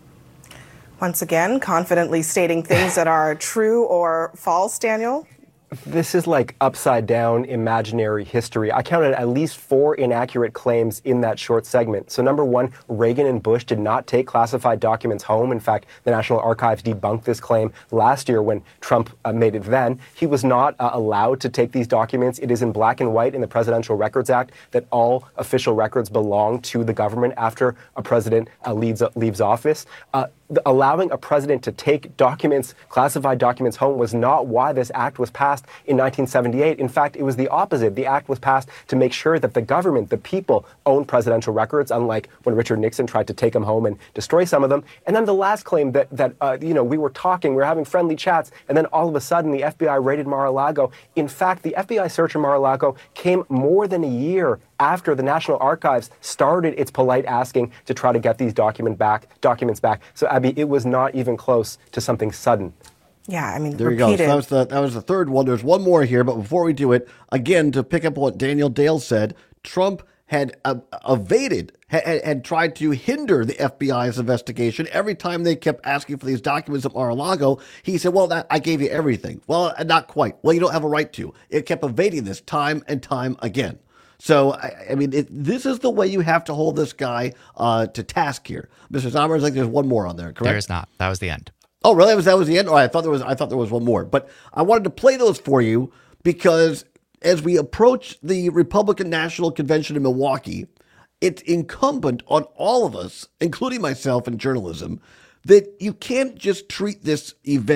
Once again, confidently stating things that are true or false, Daniel? This is like upside down imaginary history. I counted at least four inaccurate claims in that short segment. So number one, Reagan and Bush did not take classified documents home. In fact, the National Archives debunked this claim last year when Trump uh, made it then. He was not uh, allowed to take these documents. It is in black and white in the Presidential Records Act that all official records belong to the government after a president uh, leaves, uh, leaves office. Uh, allowing a president to take documents, classified documents home was not why this act was passed in nineteen seventy-eight. In fact, it was the opposite. The act was passed to make sure that the government, the people, own presidential records, unlike when Richard Nixon tried to take them home and destroy some of them. And then the last claim that, that uh, you know, we were talking, we were having friendly chats, and then all of a sudden the F B I raided Mar-a-Lago. In fact, the F B I search of Mar-a-Lago came more than a year after the National Archives started its polite asking to try to get these document back, documents back. So, Abby, it was not even close to something sudden. Yeah, I mean, there repeated. you go. So that was the that was the third one. There's one more here, but before we do it, again, to pick up what Daniel Dale said, Trump had uh, evaded, had, had tried to hinder the F B I's investigation. Every time they kept asking for these documents at Mar-a-Lago, he said, well, that, I gave you everything. Well, not quite. Well, you don't have a right to. It kept evading this time and time again. So, I, I mean, it, this is the way you have to hold this guy uh, to task here. Mister Zommers, I think there's one more on there, correct? There is not. That was the end. Oh, really? That was, that was the end? Oh, I thought there was I thought there was one more. But I wanted to play those for you because as we approach the Republican National Convention in Milwaukee, it's incumbent on all of us, including myself in journalism, that you can't just treat this event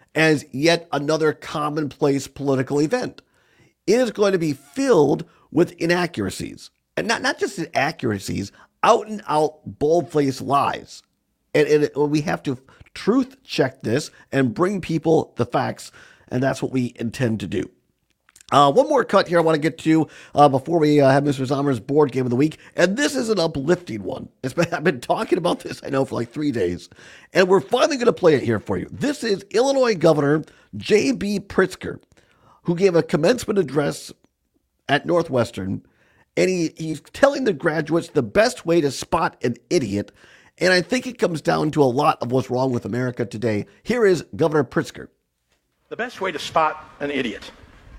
as yet another commonplace political event. It is going to be filled with inaccuracies. And not, not just inaccuracies, out and out bold-faced lies. And, and we have to truth check this and bring people the facts. And that's what we intend to do. Uh, one more cut here I want to get to uh, before we uh, have Mister Zomer's board game of the week. And this is an uplifting one. It's been, I've been talking about this, I know, for like three days. And we're finally going to play it here for you. This is Illinois Governor J B Pritzker, who gave a commencement address at Northwestern. And he, he's telling the graduates the best way to spot an idiot. And I think it comes down to a lot of what's wrong with America today. Here is Governor Pritzker. The best way to spot an idiot: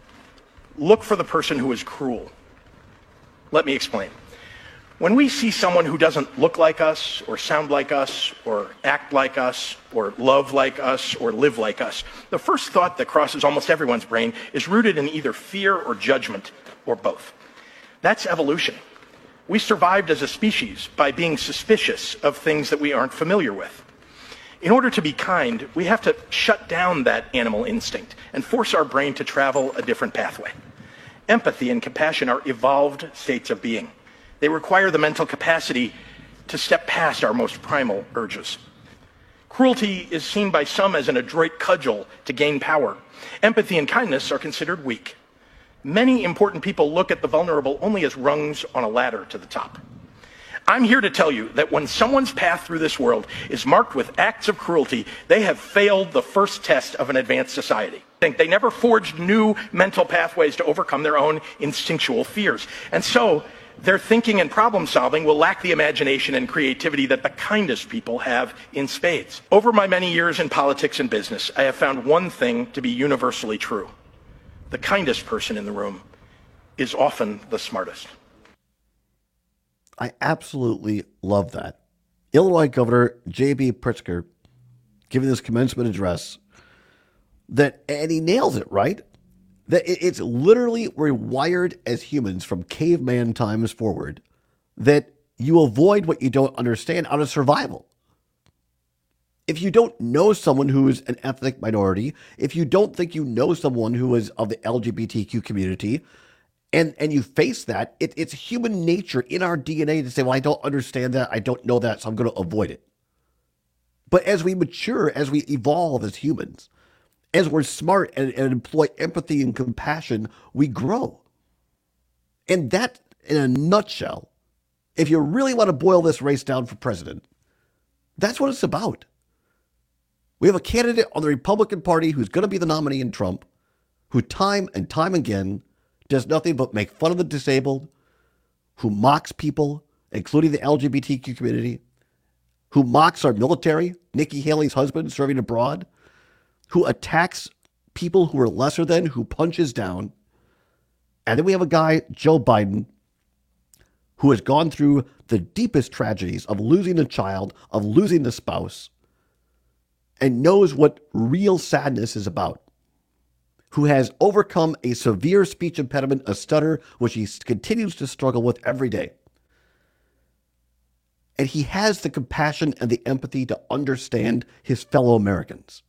look for the person who is cruel. Let me explain. When we see someone who doesn't look like us, or sound like us, or act like us, or love like us, or live like us, the first thought that crosses almost everyone's brain is rooted in either fear or judgment, or both. That's evolution. We survived as a species by being suspicious of things that we aren't familiar with. In order to be kind, we have to shut down that animal instinct and force our brain to travel a different pathway. Empathy and compassion are evolved states of being. They require the mental capacity to step past our most primal urges. Cruelty is seen by some as an adroit cudgel to gain power. Empathy and kindness are considered weak. Many important people look at the vulnerable only as rungs on a ladder to the top. I'm here to tell you that when someone's path through this world is marked with acts of cruelty, they have failed the first test of an advanced society. They never forged new mental pathways to overcome their own instinctual fears. And so their thinking and problem solving will lack the imagination and creativity that the kindest people have in spades. Over my many years in politics and business, I have found one thing to be universally true: the kindest person in the room is often the smartest. I absolutely love that. Illinois Governor J B Pritzker giving this commencement address, that, and he nails it, right? That it's literally rewired as humans from caveman times forward, that you avoid what you don't understand out of survival. If you don't know someone who is an ethnic minority, if you don't think you know someone who is of the L G B T Q community, and, and you face that, it, it's human nature in our D N A to say, well, I don't understand that, I don't know that, so I'm going to avoid it. But as we mature, as we evolve as humans, as we're smart and, and employ empathy and compassion, we grow. And that, in a nutshell, if you really want to boil this race down for president, that's what it's about. We have a candidate on the Republican Party who's going to be the nominee in Trump, who time and time again does nothing but make fun of the disabled, who mocks people, including the L G B T Q community, who mocks our military, Nikki Haley's husband serving abroad, who attacks people who are lesser than, who punches down. And then we have a guy, Joe Biden, who has gone through the deepest tragedies of losing a child, of losing a spouse, and knows what real sadness is about, who has overcome a severe speech impediment, a stutter, which he continues to struggle with every day. And he has the compassion and the empathy to understand his fellow Americans.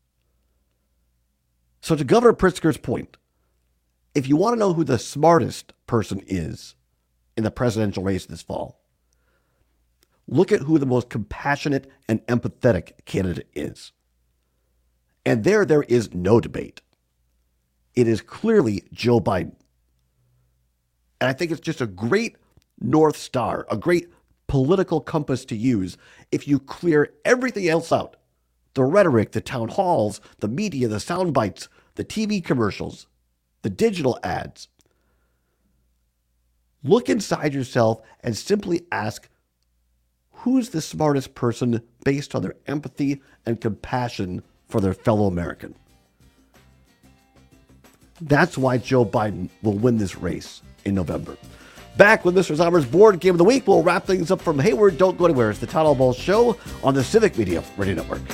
So to Governor Pritzker's point, if you want to know who the smartest person is in the presidential race this fall, look at who the most compassionate and empathetic candidate is. And there, there is no debate. It is clearly Joe Biden. And I think it's just a great North Star, a great political compass to use if you clear everything else out. The rhetoric, the town halls, the media, the sound bites, the T V commercials, the digital ads. Look inside yourself and simply ask, who's the smartest person based on their empathy and compassion for their fellow American? That's why Joe Biden will win this race in November. Back with Mister Zomer's board game of the week. We'll wrap things up from Hayward. Don't go anywhere. It's the Town Hall Ball Show on the Civic Media Radio Network.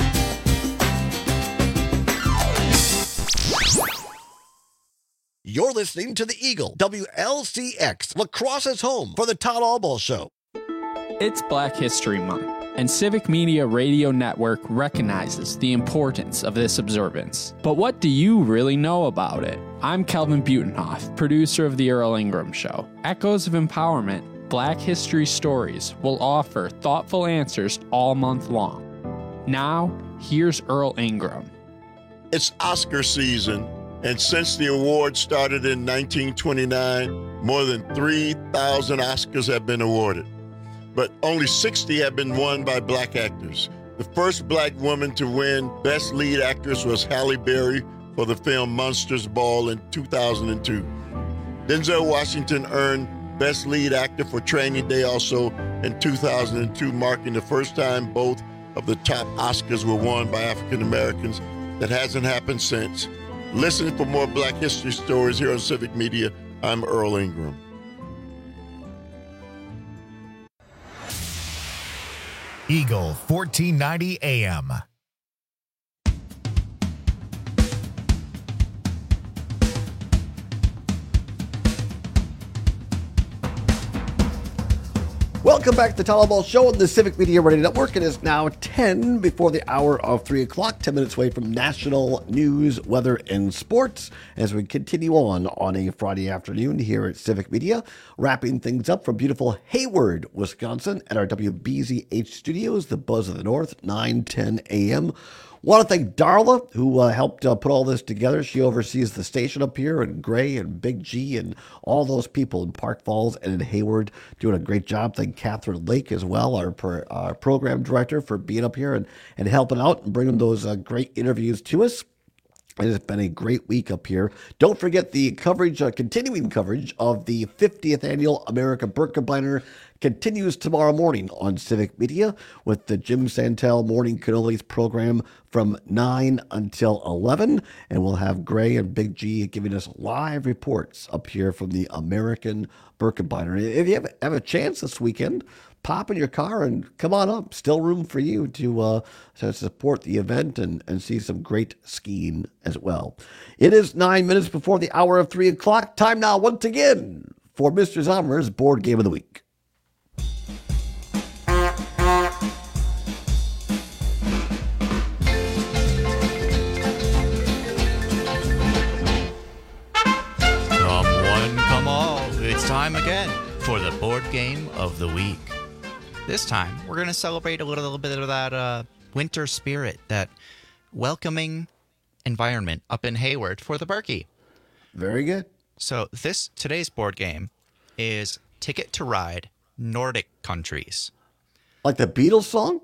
You're listening to the Eagle, W L C X, La Crosse's home for the Todd Albaugh Show. It's Black History Month, and Civic Media Radio Network recognizes the importance of this observance. But what do you really know about it? I'm Kelvin Butenhoff, producer of The Earl Ingram Show. Echoes of Empowerment, Black History Stories will offer thoughtful answers all month long. Now, here's Earl Ingram. It's Oscar season, and since the award started in nineteen twenty-nine, more than three thousand Oscars have been awarded. But only sixty have been won by black actors. The first black woman to win Best Lead Actress was Halle Berry for the film Monsters Ball in two thousand two. Denzel Washington earned Best Lead Actor for Training Day also in two thousand two, marking the first time both of the top Oscars were won by African Americans. That hasn't happened since. Listen for more Black History stories here on Civic Media. I'm Earl Ingram. Eagle fourteen ninety A M. Welcome back to the Todd Albaugh Show on the Civic Media Radio Network. It is now ten before the hour of three o'clock, ten minutes away from national news, weather, and sports as we continue on on a Friday afternoon here at Civic Media, wrapping things up from beautiful Hayward, Wisconsin at our W B Z H studios, the Buzz of the North, nine ten A M. Want to thank Darla, who uh, helped uh, put all this together. She oversees the station up here, and Gray and Big G and all those people in Park Falls and in Hayward doing a great job. Thank Catherine Lake as well, our, per, our program director, for being up here and, and helping out and bringing those uh, great interviews to us. It has been a great week up here. Don't forget the coverage, uh, continuing coverage of the fiftieth Annual America Birkebeiner continues tomorrow morning on Civic Media with the Jim Santel Morning Cannolis program from nine until eleven. And we'll have Gray and Big G giving us live reports up here from the American Birkebeiner. If you have, have a chance this weekend, pop in your car and come on up. Still room for you to, uh, to support the event and, and see some great skiing as well. It is nine minutes before the hour of three o'clock. Time now once again for Mister Zomer's Board Game of the Week. Time again for the board game of the week. This time, we're going to celebrate a little, little bit of that uh, winter spirit, that welcoming environment up in Hayward for the Berkey. Very good. So this today's board game is Ticket to Ride Nordic Countries. Like the Beatles song?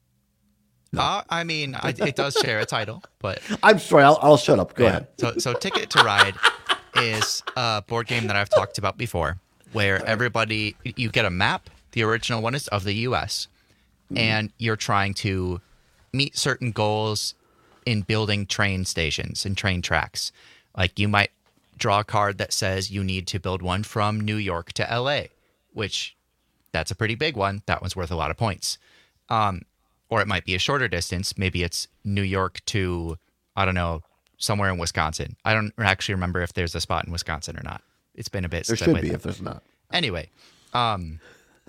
No. Uh, I mean, I, it does share a title, but... I'm sorry, I'll, I'll shut up. Go yeah. ahead. So, so Ticket to Ride is a board game that I've talked about before, where everybody, you get a map. The original one is of the U S, mm-hmm. and you're trying to meet certain goals in building train stations and train tracks. Like you might draw a card that says you need to build one from New York to L A, which that's a pretty big one. That one's worth a lot of points. Um, or it might be a shorter distance. Maybe it's New York to, I don't know, somewhere in Wisconsin. I don't actually remember if there's a spot in Wisconsin or not. It's been a bit. There since should I be that. If there's not. Anyway, um,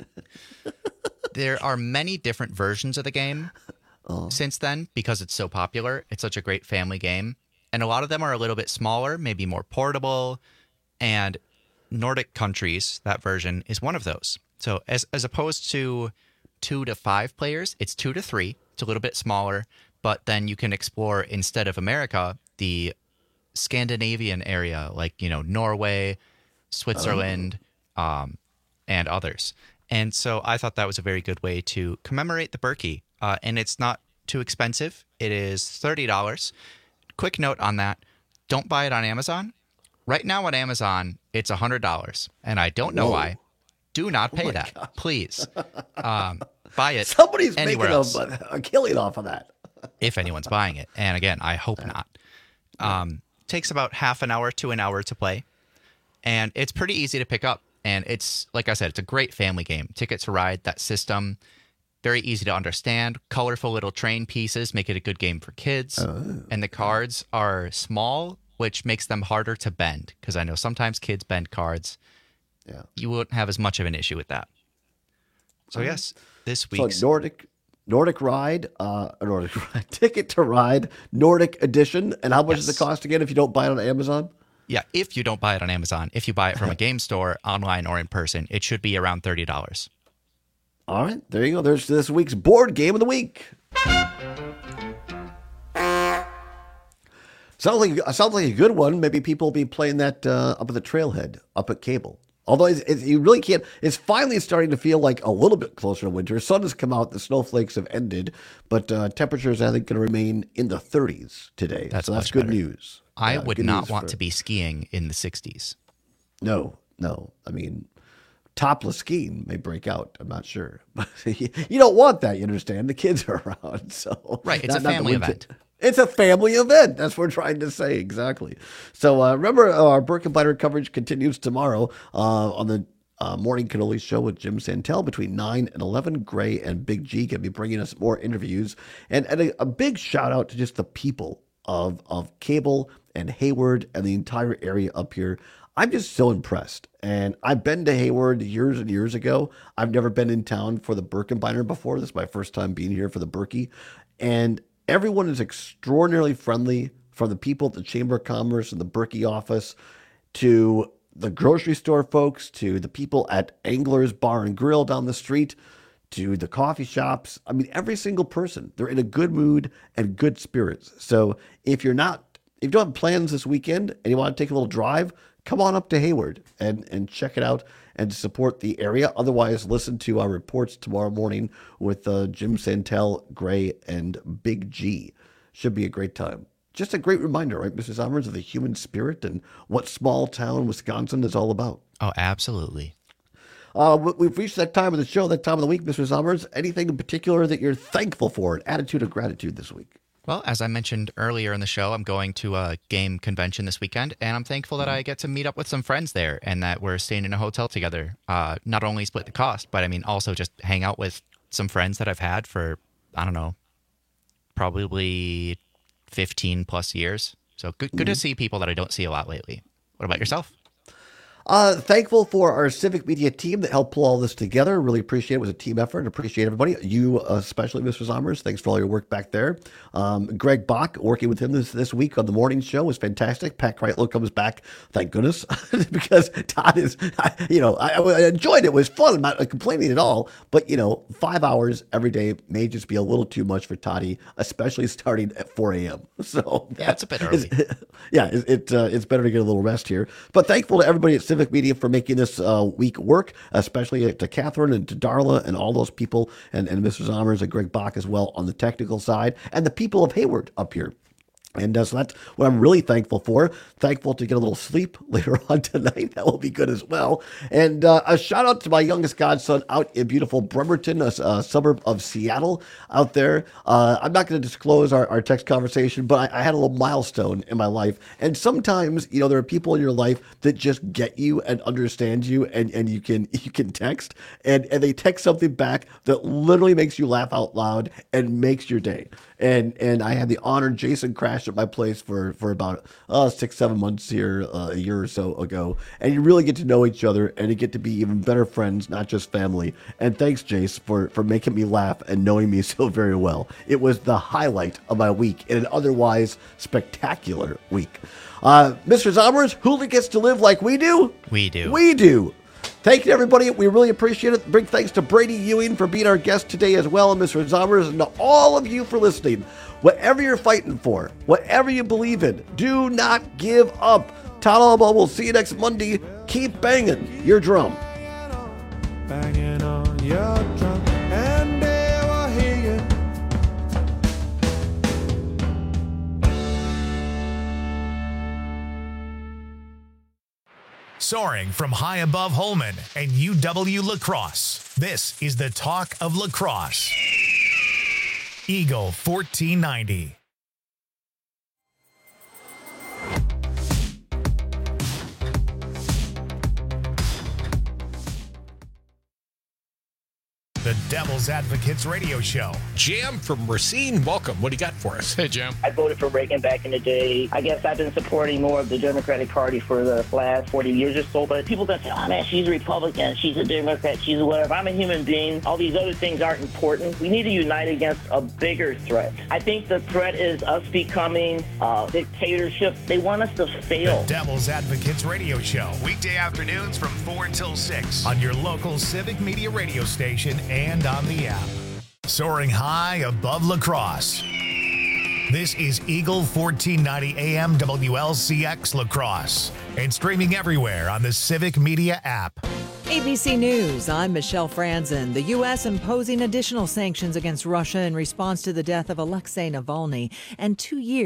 there are many different versions of the game oh. since then because it's so popular. It's such a great family game. And a lot of them are a little bit smaller, maybe more portable. And Nordic Countries, that version, is one of those. So as as opposed to two to five players, it's two to three. It's a little bit smaller. But then you can explore, instead of America, the Scandinavian area, like, you know, Norway, Switzerland, oh. um, and others. And so I thought that was a very good way to commemorate the Berkey. Uh, and it's not too expensive. It is thirty dollars. Quick note on that. Don't buy it on Amazon. Right now on Amazon, it's one hundred dollars. And I don't know Whoa. why. Do not pay oh that, God. please. Um, buy it Somebody's anywhere making else. A, a killing off of that. If anyone's buying it. And again, I hope not. Um, takes about half an hour to an hour to play. And it's pretty easy to pick up. And it's, like I said, it's a great family game. Ticket to Ride, that system, very easy to understand. Colorful little train pieces make it a good game for kids. Oh. And the cards are small, which makes them harder to bend, because I know sometimes kids bend cards. Yeah. You won't have as much of an issue with that. So, yes, this week's... So Nordic Nordic Ride, uh, Nordic Ride, Ticket to Ride, Nordic Edition. And how much Yes. does it cost again if you don't buy it on Amazon? Yeah, if you don't buy it on Amazon, if you buy it from a game store, online, or in person, it should be around thirty dollars. All right, there you go. There's this week's board game of the week. Sounds like sounds like a good one. Maybe people will be playing that uh, up at the trailhead, up at Cable. Although it's, it's, you really can't. It's finally starting to feel like a little bit closer to winter. Sun has come out. The snowflakes have ended, but uh, temperatures I think going to remain in the thirties today. That's so that's much good better. news. I Yeah, would good not news want for- to be skiing in the sixties. No, no. I mean, topless skiing may break out. I'm not sure, but you don't want that. You understand? The kids are around, so Right, it's a not- not the family winter- event. It's a family event. That's what we're trying to say. Exactly. So uh, remember, uh, our Birkenbiter coverage continues tomorrow uh, on the uh, Morning Cannoli Show with Jim Santel between nine and eleven. Gray and Big G going to be bringing us more interviews. And, and a, a big shout out to just the people of, of Cable and Hayward and the entire area up here. I'm just so impressed. And I've been to Hayward years and years ago. I've never been in town for the Birkenbiter before. This is my first time being here for the Berkey. And everyone is extraordinarily friendly, from the people at the Chamber of Commerce and the Berkey office to the grocery store folks to the people at Angler's Bar and Grill down the street to the coffee shops. I mean, every single person, they're in a good mood and good spirits. So if you're not, if you don't have plans this weekend and you want to take a little drive, come on up to Hayward and, and check it out and support the area. Otherwise, listen to our reports tomorrow morning with uh, Jim Santel, Gray, and Big G. Should be a great time. Just a great reminder, right, Missus Summers, of the human spirit and what small town Wisconsin is all about. Oh, absolutely. Uh, we've reached that time of the show, that time of the week, Mister Summers. Anything in particular that you're thankful for, an attitude of gratitude this week? Well, as I mentioned earlier in the show, I'm going to a game convention this weekend, and I'm thankful that I get to meet up with some friends there and that we're staying in a hotel together. Uh, not only split the cost, but I mean, also just hang out with some friends that I've had for, I don't know, probably fifteen plus years. So good, good Mhm. to see people that I don't see a lot lately. What about yourself? Uh, thankful for our civic media team that helped pull all this together. Really appreciate it. It was a team effort. Appreciate everybody. You, uh, especially, Mister Sommers. Thanks for all your work back there. Um, Greg Bach, working with him this, this week on the morning show was fantastic. Pat Kreitlow comes back, thank goodness, because Todd is, I, you know, I, I enjoyed it. It was fun. I'm not complaining at all. But, you know, five hours every day may just be a little too much for Toddy, especially starting at four a.m. So Yeah, it's a bit early. yeah, it, it uh, it's better to get a little rest here. But thankful to everybody at Civic Media for making this uh, week work, especially to Catherine and to Darla and all those people, and, and Mister Zommers and Greg Bach as well on the technical side, and the people of Hayward up here. And uh, so that's what I'm really thankful for. Thankful to get a little sleep later on tonight. That will be good as well. And uh, a shout out to my youngest godson out in beautiful Bremerton, a, a suburb of Seattle out there. Uh, I'm not going to disclose our, our text conversation, but I, I had a little milestone in my life. And sometimes, you know, there are people in your life that just get you and understand you, and, and you can you can text, and, and they text something back that literally makes you laugh out loud and makes your day. And and I had the honor, Jason crashed at my place for, for about uh, six, seven months here, uh, a year or so ago. And you really get to know each other, and you get to be even better friends, not just family. And thanks, Jace, for, for making me laugh and knowing me so very well. It was the highlight of my week in an otherwise spectacular week. Uh, Mister Zommers, who gets to live like we do? We do. We do. Thank you, everybody. We really appreciate it. Big thanks to Brady Ewing for being our guest today as well, and Mister Zommers, and to all of you for listening. Whatever you're fighting for, whatever you believe in, do not give up. Todd Alba, we'll see you next Monday. Keep banging your drum. Banging on your drum, and they will hear you. Soaring from high above Holman and U W La Crosse, this is the talk of lacrosse. Eagle fourteen ninety. The Devil's Advocates Radio Show. Jam from Racine, welcome. What do you got for us? Hey, Jam. I voted for Reagan back in the day. I guess I've been supporting more of the Democratic Party for the last forty years or so, but people that say, oh man, she's a Republican, she's a Democrat, she's a whatever. I'm a human being. All these other things aren't important. We need to unite against a bigger threat. I think the threat is us becoming a dictatorship. They want us to fail. The Devil's Advocates Radio Show. Weekday afternoons from four until six on your local Civic Media radio station and on the app. Soaring high above La Crosse. This is Eagle fourteen ninety A M W L C X La Crosse and streaming everywhere on the Civic Media app. A B C News, I'm Michelle Franzen. The U S imposing additional sanctions against Russia in response to the death of Alexei Navalny and two years